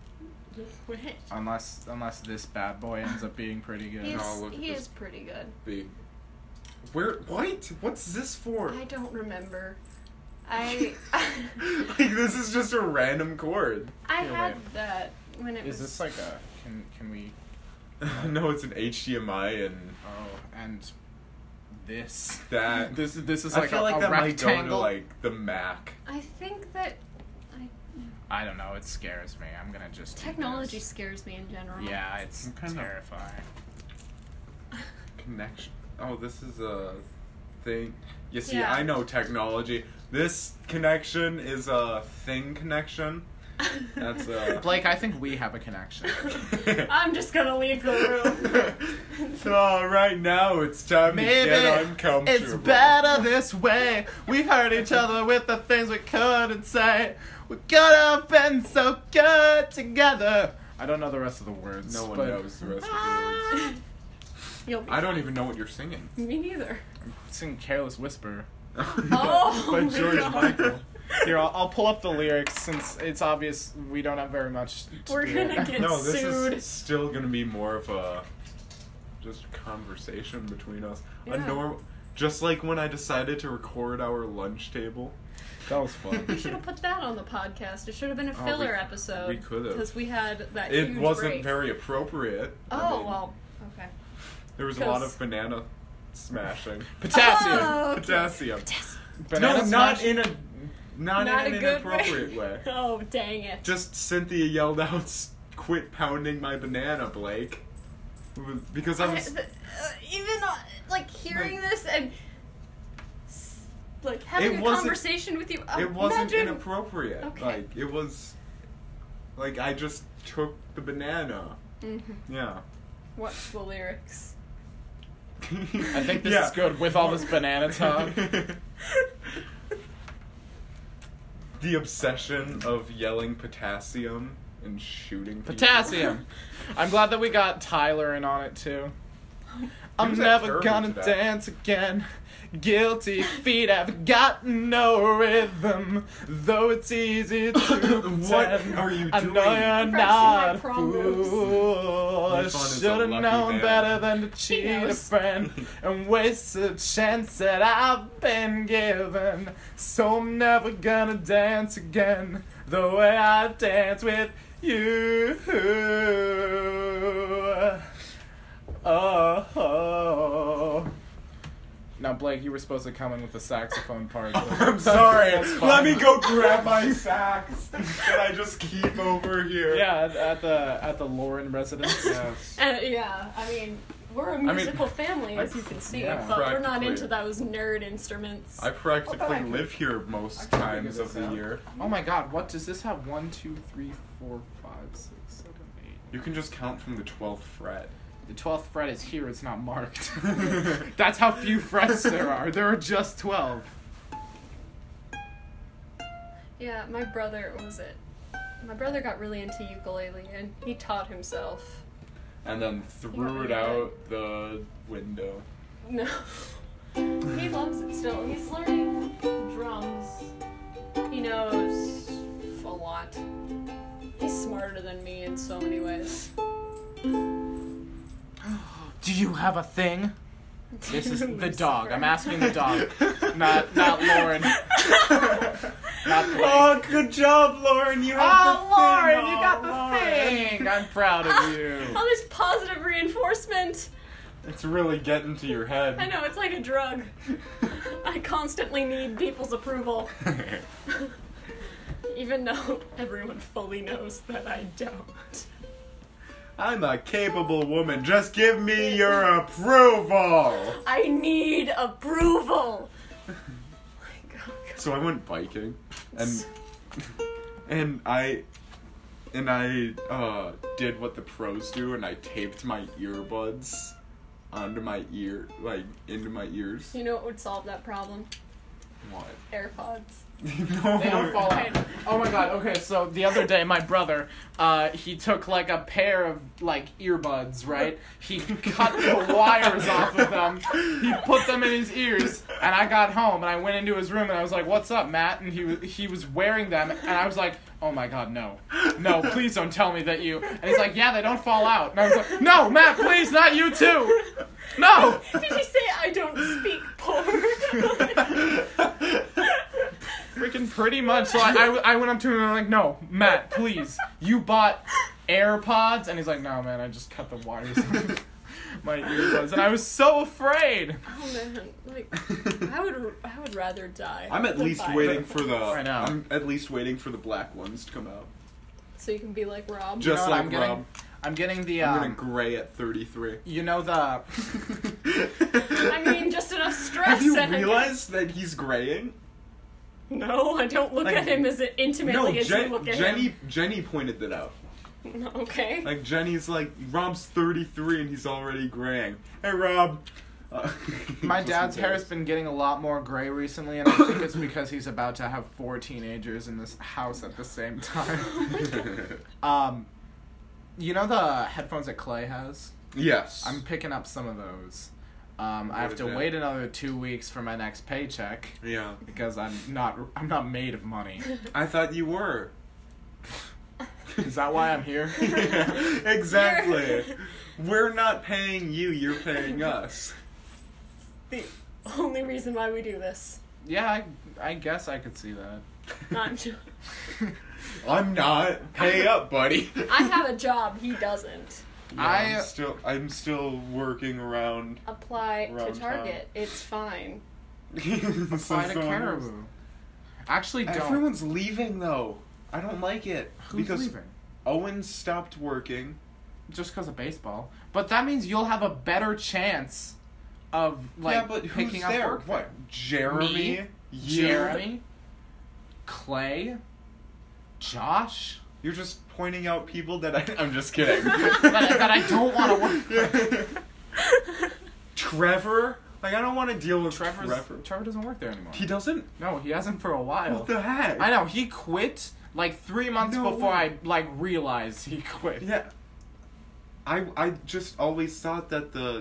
Unless unless this bad boy ends up being pretty good. He's, No, look at he this. is pretty good. Big. Where? What? What's this for? I don't remember. I Like, this is just a random chord. I Here, had wait. that when it Is was. this like a can can we No, it's an H D M I and oh and this that. this this is I like feel a, like a that might go to rectangle. like the Mac. I think that I, I don't know. It scares me. I'm gonna just do technology this. scares me in general. Yeah, it's I'm kinda- terrifying. Connection. Oh, this is a thing. You see, Yeah. I know technology. This connection is a thing connection. That's a. Blake, I think we have a connection. I'm just gonna leave the room. So right now it's time Maybe to get uncomfortable. it's better this way. We hurt each other with the things we couldn't say. We could have been so good together. I don't know the rest of the words. No one but knows the rest of the words. You'll be I don't fine. even know what you're singing. Me neither. I'm singing "Careless Whisper" Oh, by my George God. Michael. Here, I'll, I'll pull up the lyrics since it's obvious we don't have very much. To We're do. gonna get No, this sued. is still gonna be more of a just conversation between us. A Yeah. normal, just like when I decided to record our lunch table. That was fun. We should have put that on the podcast. It should have been a Oh, filler we- episode. we could've. Because we had that It huge wasn't break. very appropriate. I Oh, mean, well, okay. There was a lot 'cause- of banana smashing. Potassium. Oh, okay. Potassium. Banana no, not smash? in a not, Not in a an good inappropriate way. Oh, dang it. Just Cynthia yelled out, "S- "Quit pounding my banana, Blake," It was- because I I- was. the- uh, even, uh, like, hearing Like- this and, s- like, having It a wasn't- conversation with you. Uh, It wasn't imagine- inappropriate. Okay. Like it was. Like I just took the banana. Mhm. Yeah. What's the lyrics? I think this Yeah. is good with all this banana talk. The obsession of yelling potassium and shooting people. Potassium. I'm glad that we got Tyler in on it too. I'm was at never Turbo gonna today. dance again. Guilty feet have got no rhythm, though it's easy to pretend. What are you I doing? know you're I'm not a practicing my prom moves. fool. I Nathan is a should have lucky known man. better than to cheat a knows. friend and waste a chance that I've been given. So I'm never gonna dance again the way I dance with you. Oh, oh. Now, Blake, you were supposed to come in with the saxophone part. I'm sorry. That's fine. Let me go grab my sax that I just keep over here. Yeah, at, at the at the Lauren residence. Yes. And yeah, I mean, we're a mean, musical family, as you can see, yeah. but we're not Practically. into those nerd instruments. I practically Oh, but I- live here most I can figure times this of the out. year. Oh my God! What does this have? One, two, three, four, five, six, seven, eight. You can just count from the twelfth fret. The twelfth fret is here. It's not marked. That's how few frets there are. There are just twelve. Yeah, my brother was it. My brother got really into ukulele, and he taught himself. And then threw it out the window. No, he loves it still. He's learning drums. He knows a lot. He's smarter than me in so many ways. Do you have a thing? This is the Lucifer. dog. I'm asking the dog, not not Lauren. Not Blake. Oh, good job, Lauren. You have Oh, the Lauren, thing. you got the Lauren. thing. I'm proud of you. All this positive reinforcement. It's really getting to your head. I know, it's like a drug. I constantly need people's approval, even though everyone fully knows that I don't. I'm a capable woman. Just give me your approval. I need approval. So I went biking, and and I and I uh, did what the pros do, and I taped my earbuds onto my ear, like into my ears. You know what would solve that problem? What? AirPods. No. They don't fall out. Oh my God. Okay, so the other day, my brother, uh, he took like a pair of like earbuds, right? He cut the wires off of them. He put them in his ears, and I got home and I went into his room and I was like, "What's up, Matt?" And he was he was wearing them, and I was like, "Oh my God, no, no! Please don't tell me that you." And he's like, "Yeah, they don't fall out." And I was like, "No, Matt, please, not you too. No." Did you say I don't speak porn? Freaking pretty much. So I, I, I went up to him and I'm like, "No, Matt, please. You bought AirPods?" And he's like, "No, man, I just cut the wires off my earbuds." And I was so afraid. Oh man, like I would, I would rather die. I'm at than least buy waiting them. for the. I know. I'm at least waiting for the black ones to come out. So you can be like Rob. Just You know what like I'm getting? Rob. I'm getting the, I'm um, getting gray at thirty-three. you know the, I mean, just enough stress. Have you and I realized that he's graying? guess- No, I don't look Like- at him as intimately No, as Jen- you look at Jenny. him. Jenny pointed that out. Okay. Like Jenny's like, Rob's thirty-three and he's already graying. Hey, Rob. Uh, my just dad's hair has embarrassed. been getting a lot more gray recently, and I think it's because he's about to have four teenagers in this house at the same time. um, you know the headphones that Clay has? Yes. I'm picking up some of those. Um, I have What to is that? wait another two weeks for my next paycheck Yeah. because I'm not I'm not made of money. I thought you were. Is that why I'm here? Exactly. We're not paying you, you're paying us. The only reason why we do this. Yeah, I, I guess I could see that. Not ju- I'm not. Pay up, buddy. I have a job. He doesn't. Yeah, I- I'm still I'm still working around. Apply Around to Target. It's fine. Apply to So Caribou. Actually, don't. Everyone's leaving though. I don't like it. Who's because leaving? Owen stopped working. Just because of baseball. But that means you'll have a better chance of like yeah, but picking who's up there? work. What? Jeremy? Me? You? Jeremy, Clay, Josh. You're just pointing out people that I, I'm just kidding. that, I- that I don't want to work with. Trevor? Like, I don't want to deal with Trevor's, Trevor. Trevor doesn't work there anymore. He doesn't? No, he hasn't for a while. What the heck? I know, he quit like three months No before way. I like realized he quit. Yeah. I I just always thought that the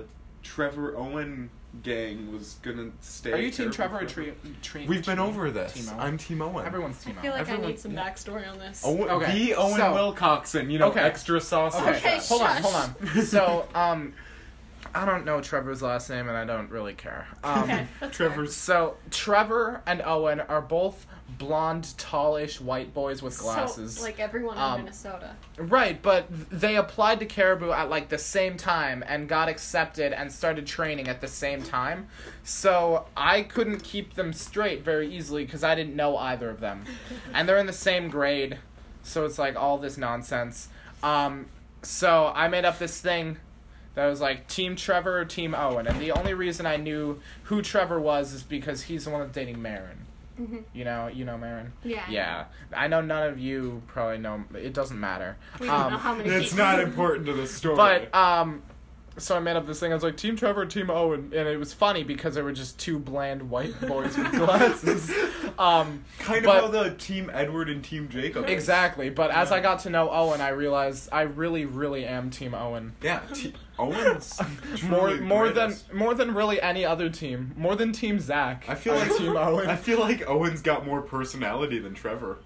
Trevor Owen gang was gonna stay. Are you Team terrible Trevor or forever. Tree? Tree We've been team- over this. Team Owen? I'm Team Owen. Everyone's I Team feel Owen. like I Everyone- need some yeah. backstory on this. Owen, Okay, the Owen so- Wilcoxon, you know, Okay. extra sausage. Okay, Okay, hold on, shush. hold on. So, um, I don't know Trevor's last name, and I don't really care. Um, Okay, that's Trevor's So Trevor and Owen are both blonde, tallish white boys with fair. glasses. So, like everyone in Um, Minnesota. Right, but they applied to Caribou at like the same time and got accepted and started training at the same time. So I couldn't keep them straight very easily because I didn't know either of them. And they're in the same grade, so it's like all this nonsense. Um, so I made up this thing that was like Team Trevor or Team Owen. And the only reason I knew who Trevor was is because he's the one that's dating Marin. Mm-hmm. You know, you know Marin? Yeah. Yeah. I know none of you probably know. It doesn't matter. We don't Um, know how many It's people. not important to the story. But, um, so I made up this thing. I was like, Team Trevor, Team Owen. And it was funny because they were just two bland white boys with glasses. Um, kind but- of how the Team Edward and Team Jacob. is. exactly. But as Yeah. I got to know Owen, I realized I really, really am Team Owen. Yeah, T- Owen's More, truly more than, greatest. more than really any other team. More than Team Zach. I feel I'm like Team Owen. I feel like Owen's got more personality than Trevor.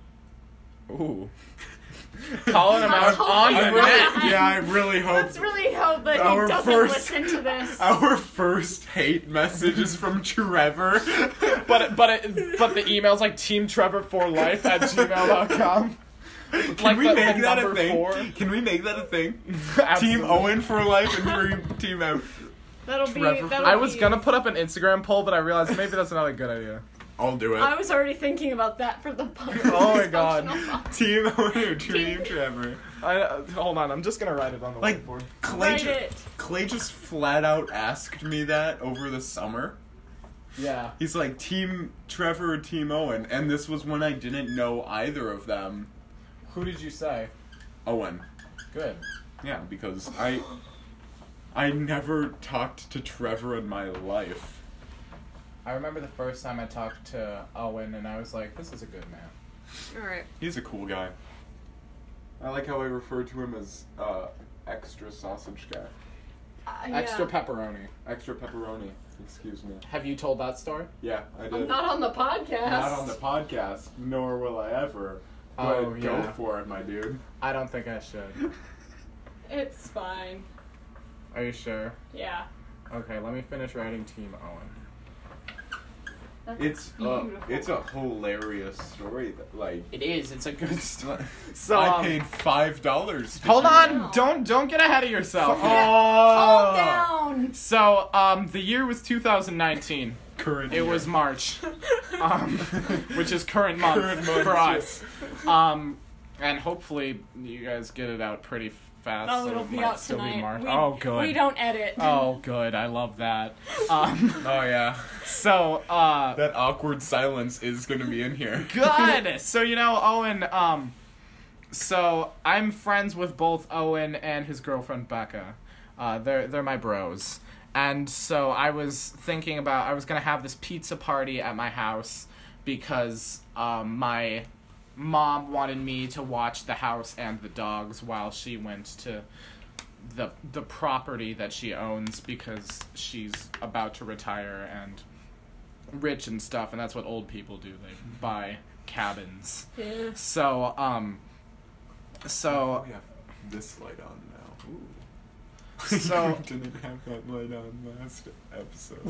Ooh. Calling him Let's out hope on he's the not. net. Yeah, I really hope. Let's really hope that Our he doesn't first- listen to this. Our first hate message is from Trevor. But but it, but the email's like Team Trevor for life at gmail dot com. Can like we the- make the that a number thing? four. Can we make that a thing? Team Absolutely. Owen for life and Team Team Owen. That'll be. Trevor- That'll I was be- gonna put up an Instagram poll, but I realized maybe that's not a good idea. I'll do it. I was already thinking about that for the. Oh my God. dysfunctional Team Owen or Team- Team Trevor. I, uh, hold on, I'm just gonna write it on the Like whiteboard. Clay, Write ju- it. Clay just flat out asked me that over the summer. Yeah. He's like Team Trevor or Team Owen, and this was when I didn't know either of them. Who did you say? Owen. Good. Yeah, because I I never talked to Trevor in my life. I remember the first time I talked to Owen, and I was like, "This is a good man." All right. He's a cool guy. I like how I refer to him as uh, extra sausage guy. Uh, Extra yeah. pepperoni. Extra pepperoni. Excuse me. Have you told that story? Yeah, I did. I'm not on the podcast. Not on the podcast, nor will I ever. But Oh, go yeah. for it, my dude. I don't think I should. It's fine. Are you sure? Yeah. Okay, let me finish writing Team Owen. That's It's a, beautiful. it's a hilarious story. That, like, It is. It's a good story. So, so I um, paid five dollars. Hold on! No. Don't don't get ahead of yourself. Calm Oh, down. So, um, the year was two thousand nineteen. current. It year. was March, um, which is current month, Current month, for yeah. us. Um, and hopefully you guys get it out pretty fast. No, so it'll it be might out still tonight. be March. We, oh, good. We don't edit. Oh, good. I love that. Um, Oh yeah, so, uh, that awkward silence is gonna be in here. good. So, you know, Owen, um, so I'm friends with both Owen and his girlfriend Becca. Uh, they're they're my bros. And so I was thinking about I was gonna have this pizza party at my house because um, my mom wanted me to watch the house and the dogs while she went to the the property that she owns because she's about to retire and rich and stuff, and that's what old people do. They buy cabins. Yeah. So um so We have this light on now. So- we didn't have that light on last episode.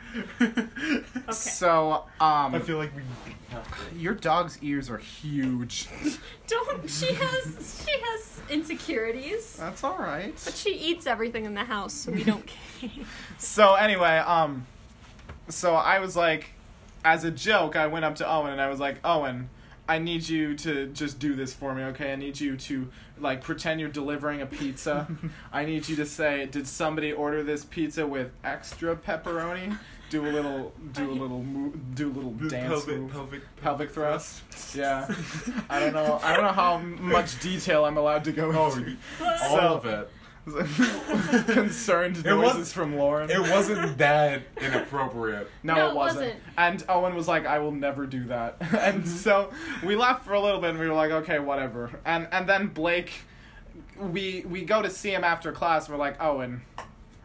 Okay. so um I feel like we. your dog's ears are huge. Don't. She has. She has insecurities. That's all right. But she eats everything in the house, so we don't care. So anyway, um, so I was like, as a joke, I went up to Owen and I was like, Owen, I need you to just do this for me, okay? I need you to, like, pretend you're delivering a pizza. I need you to say, did somebody order this pizza with extra pepperoni? Do a little, do a little, mo- do a little dance pelvic, move. pelvic, Pelvic thrust. Yeah. I don't know. I don't know how much detail I'm allowed to go Oh, into. all So- of it. Concerned It noises was- from Lauren. It wasn't that inappropriate. No, No, it it wasn't. wasn't. And Owen was like, I will never do that. And so we laughed for a little bit and we were like, okay, whatever. And and then Blake, we we go to see him after class and we're like, Owen,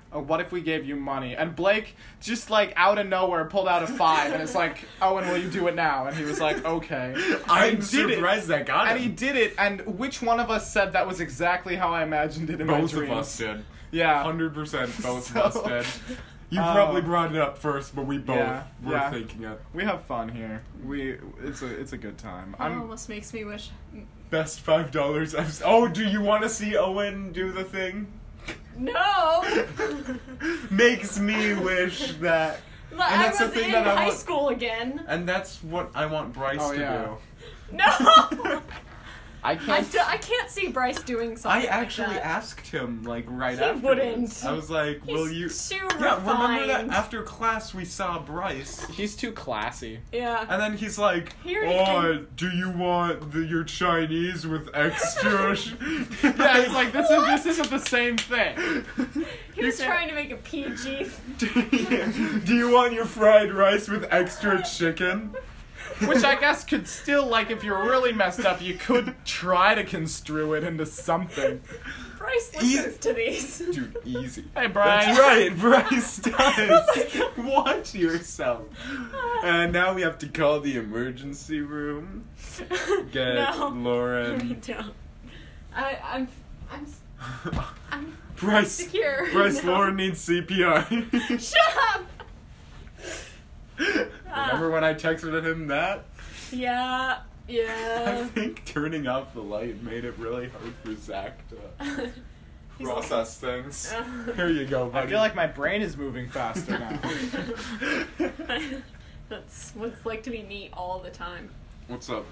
oh, what if we gave you money? And Blake just like out of nowhere pulled out a five, and it's like, Owen, will you do it now? And he was like, okay. I'm And he did it. surprised that got And him. he did it, and which one of us said that was exactly how I imagined it in my Both dreams? of us did. Yeah. Hundred percent, both So- of us did. You Uh, probably brought it up first, but we both yeah, were yeah. thinking it. We have fun here. We it's a it's a good time. That I'm almost makes me wish. Best five dollars I've. s- Oh, do you want to see Owen do the thing? No! Makes me wish that. But And I that's was the thing in that I high want- school again. And that's what I want Bryce Oh, to yeah. do. No! I I, can't do, I can't see Bryce doing something I like actually that. asked him like right He after. wouldn't. I was like, He's "Will you?" too Yeah, remember that refined. after class we saw Bryce, He's too classy. Yeah. and then he's like, He already "Oh, do you want the, your Chinese with extra?" sh-" Yeah, he's like, this is this isn't the same thing. He was trying to make a P G. Do you want your fried rice with extra chicken? Which I guess could still, like, if you're really messed up, you could try to construe it into something. Bryce listens to these. Dude, easy. Hey, Brian. That's right, Bryce does. Watch yourself. And now we have to call the emergency room. Get No. We Lauren. don't. I, I'm, I'm, I'm Bryce. secure. Bryce, No. Lauren needs C P R. Shut up! Remember when I texted him that? Yeah, I yeah. think turning off the light made it really hard for Zach to He's process things. like- Here you go, buddy. I feel like my brain is moving faster now. That's what it's like to be me all the time. What's up,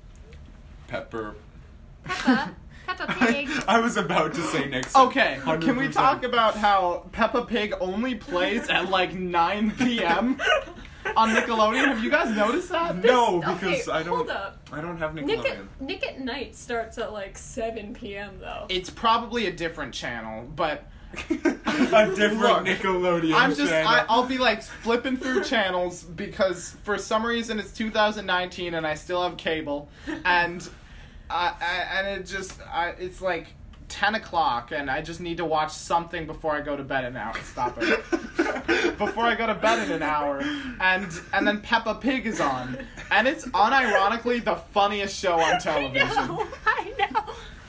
Pepper? Peppa, Peppa Pig. I was about to say Nixon. Okay, one hundred can we percent. talk about how Peppa Pig only plays at like nine p.m. on Nickelodeon? Have you guys noticed that? No, Okay, because I don't. hold up. I don't have Nick Nickelodeon. at, Nick at Night starts at like seven p.m. though. It's probably a different channel, but A different Look, Nickelodeon I'm just channel. I, I'll be like flipping through channels because for some reason it's two thousand nineteen and I still have cable, and I, I and it just I, it's like ten o'clock and I just need to watch something before I go to bed an hour. Stop it. Before I go to bed in an hour, and and then Peppa Pig is on, and it's unironically the funniest show on television. I know. I know.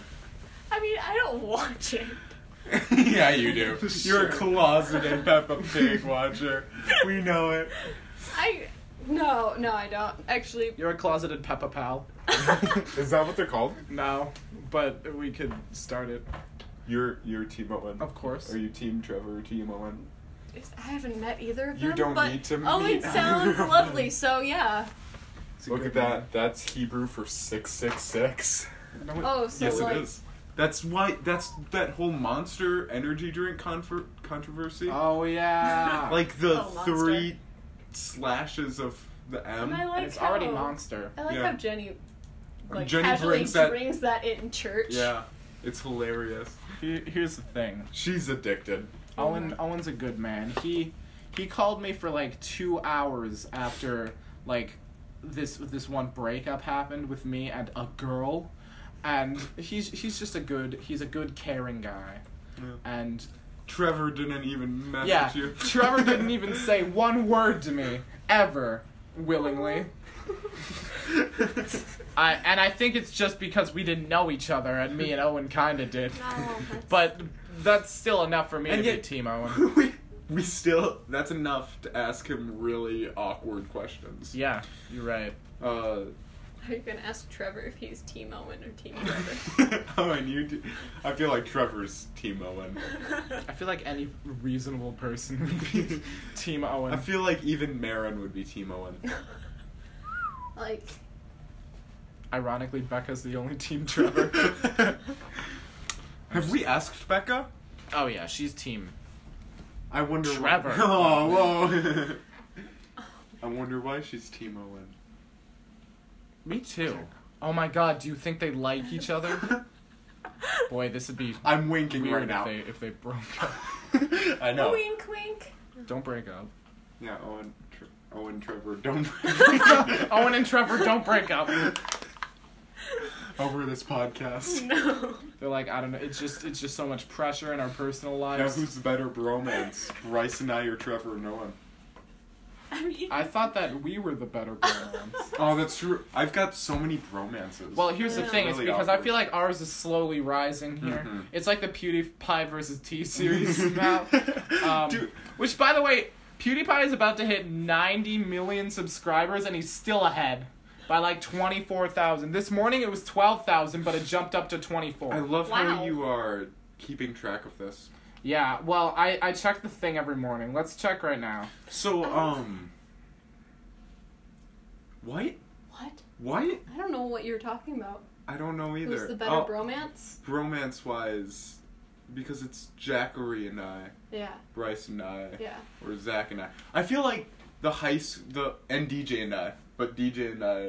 I mean, I don't watch it. Yeah, you do. You're Sure. a closeted Peppa Pig watcher. We know it. I no, no, I don't actually. You're a closeted Peppa pal. Is that what they're called? No, but we could start it, You're you're Team Owen. of course. Are you Team Trevor or Team Owen? I haven't met either of You them. don't but need to Owen meet sounds either of lovely, them. so yeah. It's a Look good at that. That's Hebrew for six six six. name. No, it- Oh, so Yes, like it is. That's why. That's that whole Monster energy drink confer- controversy. Oh yeah. like the Oh, Monster. three slashes of the M. And I like and it's how, already Monster. I like Yeah. how Jenny like Jenny casually brings that- brings that in church. Yeah, it's hilarious. Here- Here's the thing. She's addicted. Owen Owen's a good man. He he called me for like two hours after like this this one breakup happened with me and a girl, and he's he's just a good he's a good caring guy, Yeah. and Trevor didn't even message yeah, you. Trevor didn't even say one word to me ever willingly. I and I think it's just because we didn't know each other, and me and Owen kind of did. No, that's- But that's still enough for me And to yet- be Team Owen. we, we still. That's enough to ask him really awkward questions. Yeah, you're right. Uh. Are you gonna ask Trevor if he's Team Owen or Team Trevor? oh, and you. Do, I feel like Trevor's Team Owen. I feel like any reasonable person would be Team Owen. I feel like even Marin would be Team Owen. like, Ironically, Becca's the only Team Trevor. Have we asked Becca? Oh yeah, she's Team. I wonder. Trevor. Why, oh, whoa. I wonder why she's Team Owen. Me too. Oh my God, do you think they like each other? Boy, this would be I'm winking weird right now. if they if they broke up. I know. wink, wink. Don't break up. Yeah, Owen, Tre- Owen, Trevor, don't. Owen and Trevor don't break up. over this podcast. No. They're like, I don't know. It's just it's just so much pressure in our personal Now, lives. who's the better bromance? Bryce and I or Trevor and Noah? I mean, I thought that we were the better bromance. Oh, that's true. I've got so many bromances. Well, here's the Yeah. thing. It's Really because I awkward. feel like ours is slowly rising here. Mhm. It's like the PewDiePie versus T-Series now. Um, Dude. Which, by the way, PewDiePie is about to hit ninety million subscribers, and he's still ahead by like twenty-four thousand. This morning it was twelve thousand, but it jumped up to twenty-four. I love Wow. how you are keeping track of this. Yeah, well, I, I check the thing every morning. Let's check right now. So, um... What? what? What? I don't know what you're talking about. I don't know either. Who's the better Oh, bromance? bromance-wise, because it's Jackery and I, Yeah. Bryce and I, Yeah. or Zach and I. I feel like the high s- the and D J and I, but D J and I.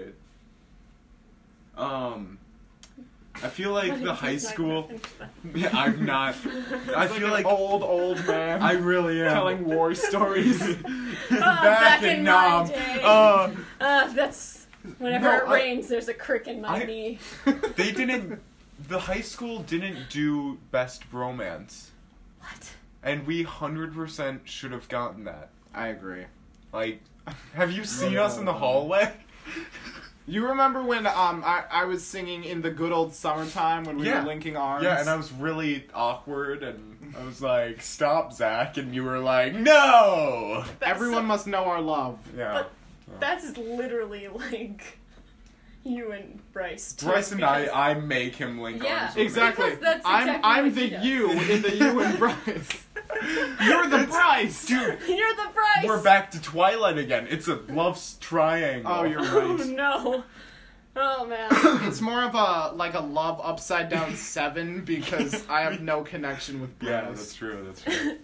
Um, I feel like the high school. Yeah, I'm not. I He's feel an like old old man. I really am telling war stories. back in my Nam. day. Uh, Uh, that's whenever No, it I- rains, there's a crick in my I- knee. they didn't. The high school didn't do best bromance, What? and we hundred percent should have gotten that. I agree. Like, have you seen us in the hallway? You remember when um I, I was singing in the good old summertime when we Yeah. were linking arms? Yeah, and I was really awkward, and I was like, "Stop, Zach," and you were like, "No." That's Everyone so- must know our love. Yeah. But that's literally like you and Bryce. Too, Bryce and I, because- I make him link Yeah. arms with me. Exactly. Because that's I'm exactly I'm what the he does. you in the you and Bryce. You're the Bryce, Dude, You're the Bryce. we're back to Twilight again. It's a love s- triangle. Oh, you're Oh right. no. Oh man. It's more of a like a love upside down seven because I have no connection with Bryce. Yeah, that's true. That's true.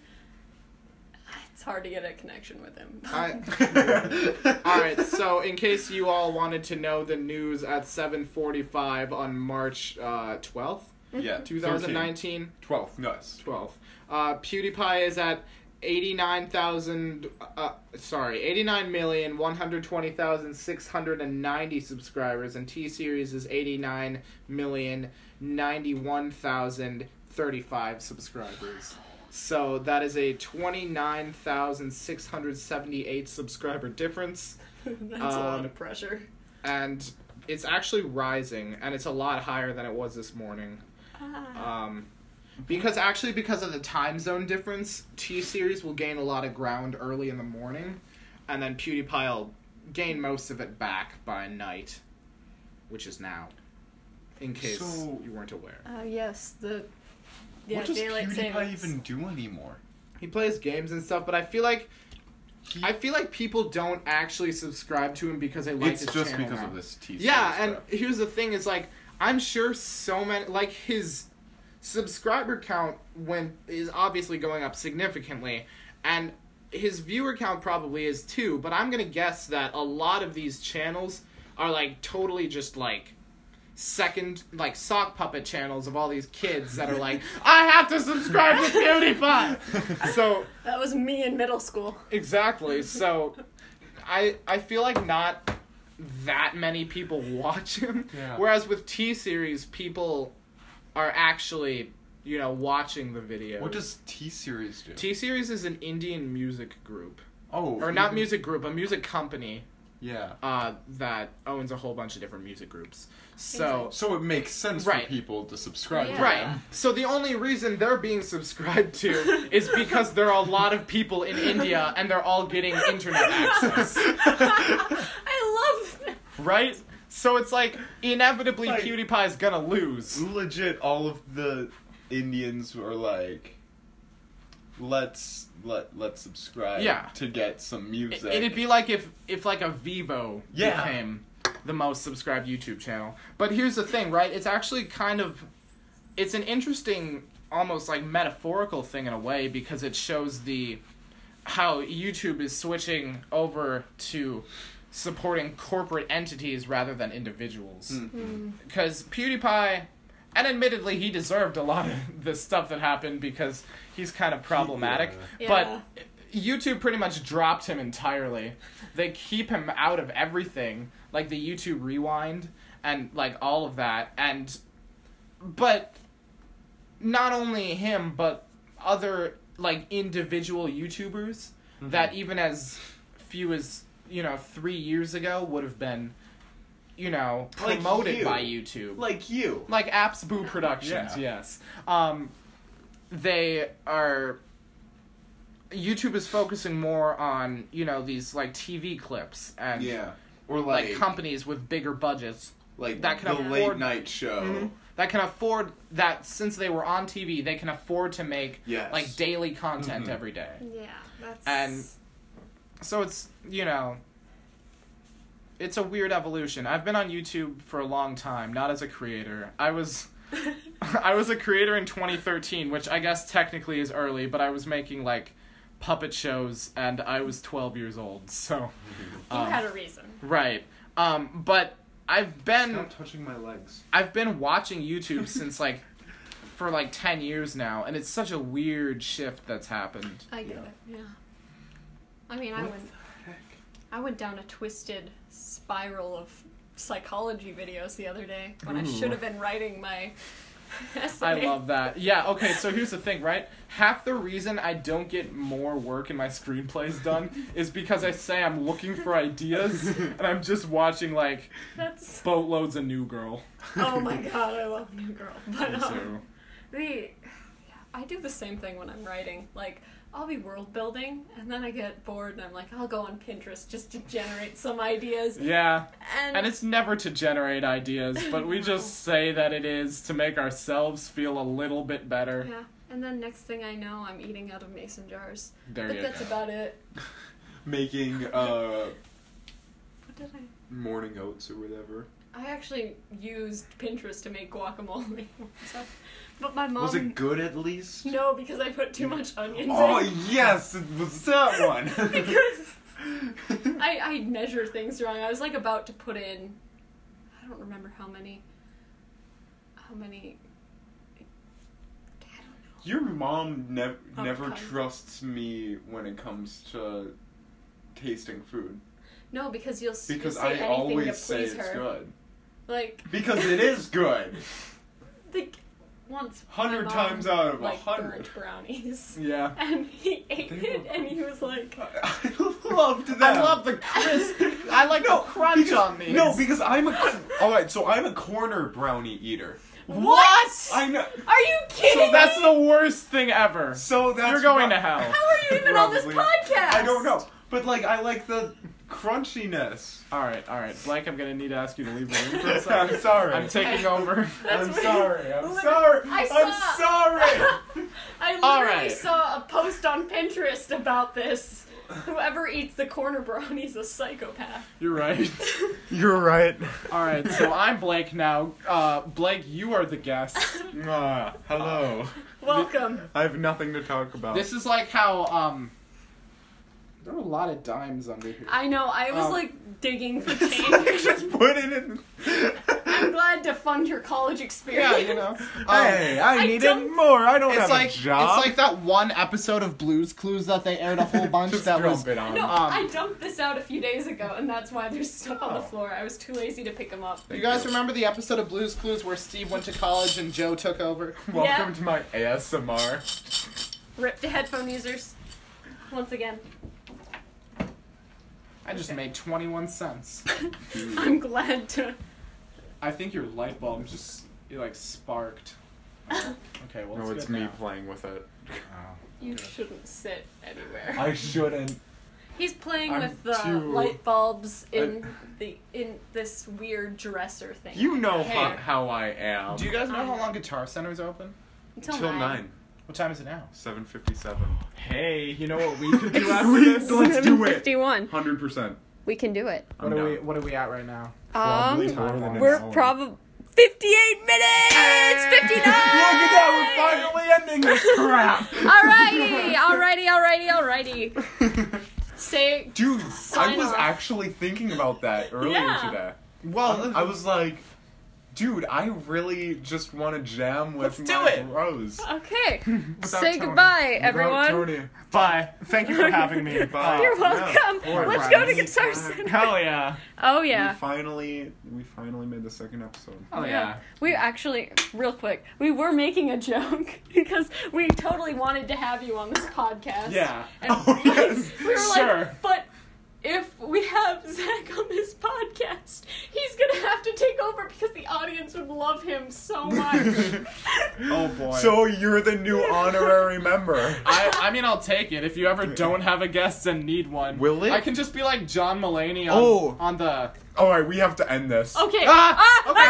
It's hard to get a connection with him. I, all right, so in case you all wanted to know the news at seven forty-five on March uh, twelfth, Yeah, twenty nineteen, twelfth, nice. twelfth, uh, PewDiePie is at eighty-nine thousand, uh, sorry, eighty-nine million one hundred twenty thousand six hundred ninety subscribers, and T-Series is eighty-nine million ninety-one thousand thirty-five subscribers. So that is a twenty-nine thousand six hundred seventy-eight subscriber difference, That's a lot Um, of pressure. and it's actually rising, and it's a lot higher than it was this morning. Ah. Um, because actually, because of the time zone difference, T-Series will gain a lot of ground early in the morning, and then PewDiePie will gain most of it back by night, which is now, in case So- you weren't aware. Uh, yes, the yeah what does daylight PewDiePie savings. even do anymore? He plays games and stuff, but I feel like He, I feel like people don't actually subscribe to him because they like it's his just channel because now. of this T. Yeah, and here's the thing: is like I'm sure so many like his subscriber count went is obviously going up significantly, and his viewer count probably is too. But I'm gonna guess that a lot of these channels are like totally just like second like sock puppet channels of all these kids that are like, I have to subscribe to PewDiePie. So That was me in middle school. exactly. So I I feel like not that many people watch him. Yeah. Whereas with T-Series, people are actually, you know, watching the videos. What does T Series do? T-Series is an Indian music group. oh, Or not even- music group, a music company Yeah. uh, that owns a whole bunch of different music groups. So So it makes sense Right. for people to subscribe. Yeah. to Right. them. So the only reason they're being subscribed to is because there are a lot of people in India and they're all getting internet access. I love that. Right? So it's like, inevitably Like- PewDiePie's gonna lose. Legit, all of the Indians were like, "Let's let let's subscribe Yeah. to get some music." It'd be like if, if like a Vivo Yeah. became the most subscribed YouTube channel. But here's the thing, right? It's actually kind of, it's an interesting, almost like metaphorical thing in a way, because it shows the, how YouTube is switching over to supporting corporate entities rather than individuals. Mhm. Because PewDiePie, and admittedly he deserved a lot of the stuff that happened because he's kind of problematic, Yeah. but YouTube pretty much dropped him entirely. They keep him out of everything, like the YouTube Rewind, and like all of that, and but not only him, but other like individual YouTubers mm-hmm. that even as few as, you know, three years ago would have been, you know, promoted like you. by YouTube. Like you. Like Apps Boo Productions, yeah. yes. Um, they are... YouTube is focusing more on, you know, these, like, T V clips and, yeah. or like, like, companies with bigger budgets. Like that can the afford, late night show. Mm-hmm, that can afford, that since they were on T V, they can afford to make, yes. like, daily content mm-hmm. every day. Yeah, that's... And so it's, you know... It's a weird evolution. I've been on YouTube for a long time, not as a creator. I was I was a creator in twenty thirteen, which I guess technically is early, but I was making like puppet shows and I was twelve years old. So um, you had a reason. Right. Um but I've been Stop touching my legs. I've been watching YouTube since like for like ten years now, and it's such a weird shift that's happened. I get Yeah. it. Yeah. I mean, I What went the heck? I went down a twisted spiral of psychology videos the other day when I Ooh. should have been writing my essay. I love that. Yeah, okay, so here's the thing, right? Half the reason I don't get more work in my screenplays done is because I say I'm looking for ideas, and I'm just watching, like, That's... boatloads of New Girl. Oh my god, I love New Girl. But, um, So, the... Yeah, I do the same thing when I'm writing. Like, I'll be world building, and then I get bored, and I'm like, I'll go on Pinterest just to generate some ideas. yeah. And, And it's never to generate ideas, but we just say that it is to make ourselves feel a little bit better. yeah, and then next thing I know, I'm eating out of mason jars. There But you that's go. about it. Making uh What did I... morning oats or whatever. I actually used Pinterest to make guacamole. So, but my mom... Was it good at least? No, because I put too much onions Oh in. yes, it was that one. Because I, I measure things wrong. I was like about to put in... I don't remember how many... How many... I don't know. Your mom nev- Oh, never God. trusts me when it comes to tasting food. No, because you'll, s- Because you'll say I anything always to say please it's her. good. Like, Because it is good. like once Hundred my mom, times out of a like, hundred. burnt brownies. Yeah. And he ate They it, were and he was like... I loved that. I love the crisp. I like No, the crunch because, on these. No, because I'm a. All right, so I'm a corner brownie eater. What? I know. Are you kidding So that's me? the worst thing ever. So that's You're going prob- to hell. How are you even on this Probably. podcast? I don't know, but like I like the crunchiness. Alright, alright. Blake, I'm gonna need to ask you to leave the room for a I'm second. sorry. I'm taking over. That's I'm weird. sorry. I'm Lit- sorry. I I'm saw- sorry. I literally All right. saw a post on Pinterest about this. Whoever eats the corner brownie's a psychopath. You're right. You're right. Alright, so I'm Blake now. Uh, Blake, you are the guest. Ah, hello. Welcome. I have nothing to talk about. This is like how, um... there are a lot of dimes under here. I know, I was Um, like digging for change. Just put it in. I'm glad to fund your college experience. Yeah, you know. Um, Hey, I, I needed don't- more. I don't It's have like a job. it's like that one episode of Blue's Clues that they aired a whole bunch Just that drop was it on. No, Um, I dumped this out a few days ago, and that's why there's stuff on the Oh. floor. I was too lazy to pick them up. You guys remember the episode of Blue's Clues where Steve went to college and Joe took over? Welcome Yeah. to my A S M R. Rip to headphone users. Once again. I just Okay. made twenty-one cents. I'm glad to. I think your light bulb just it, like sparked. Oh, okay, well No, it's it's good me now. playing with it. You shouldn't sit anywhere. I shouldn't. He's playing I'm with the too- light bulbs in the in this weird dresser thing. You know Hey. how, how I am. Do you guys know how long Guitar Center's open? Until, Till nine. nine. What time is it now? Seven fifty-seven. Hey, you know what we could do after We- this? let's do it. fifty-one. Hundred percent. We can do it. What are we What are we at right now? Probably Um, more than an we're hour. probably fifty-eight minutes. fifty-nine. Look at that! We're finally ending this crap. Alrighty, alrighty, alrighty, alrighty. Say, Dude, Sign I was off. actually thinking about that earlier Yeah. today. Well, I was like, Dude, I really just want to jam with Let's do my it. bros. Okay. Without Say Tony. goodbye, Without everyone. Tony. Bye. Thank you for having me. Bye. You're Yeah, welcome. of course. Let's go to Anytime. Guitar Center. Hell yeah. Oh We yeah. finally, we finally made the second episode. Oh yeah. We actually, real quick, we were making a joke because we totally wanted to have you on this podcast. Yeah. And Oh, yes. we were Sure. like, but if we have Zach on this podcast, he's gonna have to take over because the audience would love him so much. Oh boy. So you're the new honorary member. I, I mean, I'll take it. If you ever don't have a guest and need one, Will it? I can just be like John Mulaney on, Oh. on the. All right, we have to end this. Okay. Ah! Ah! Okay.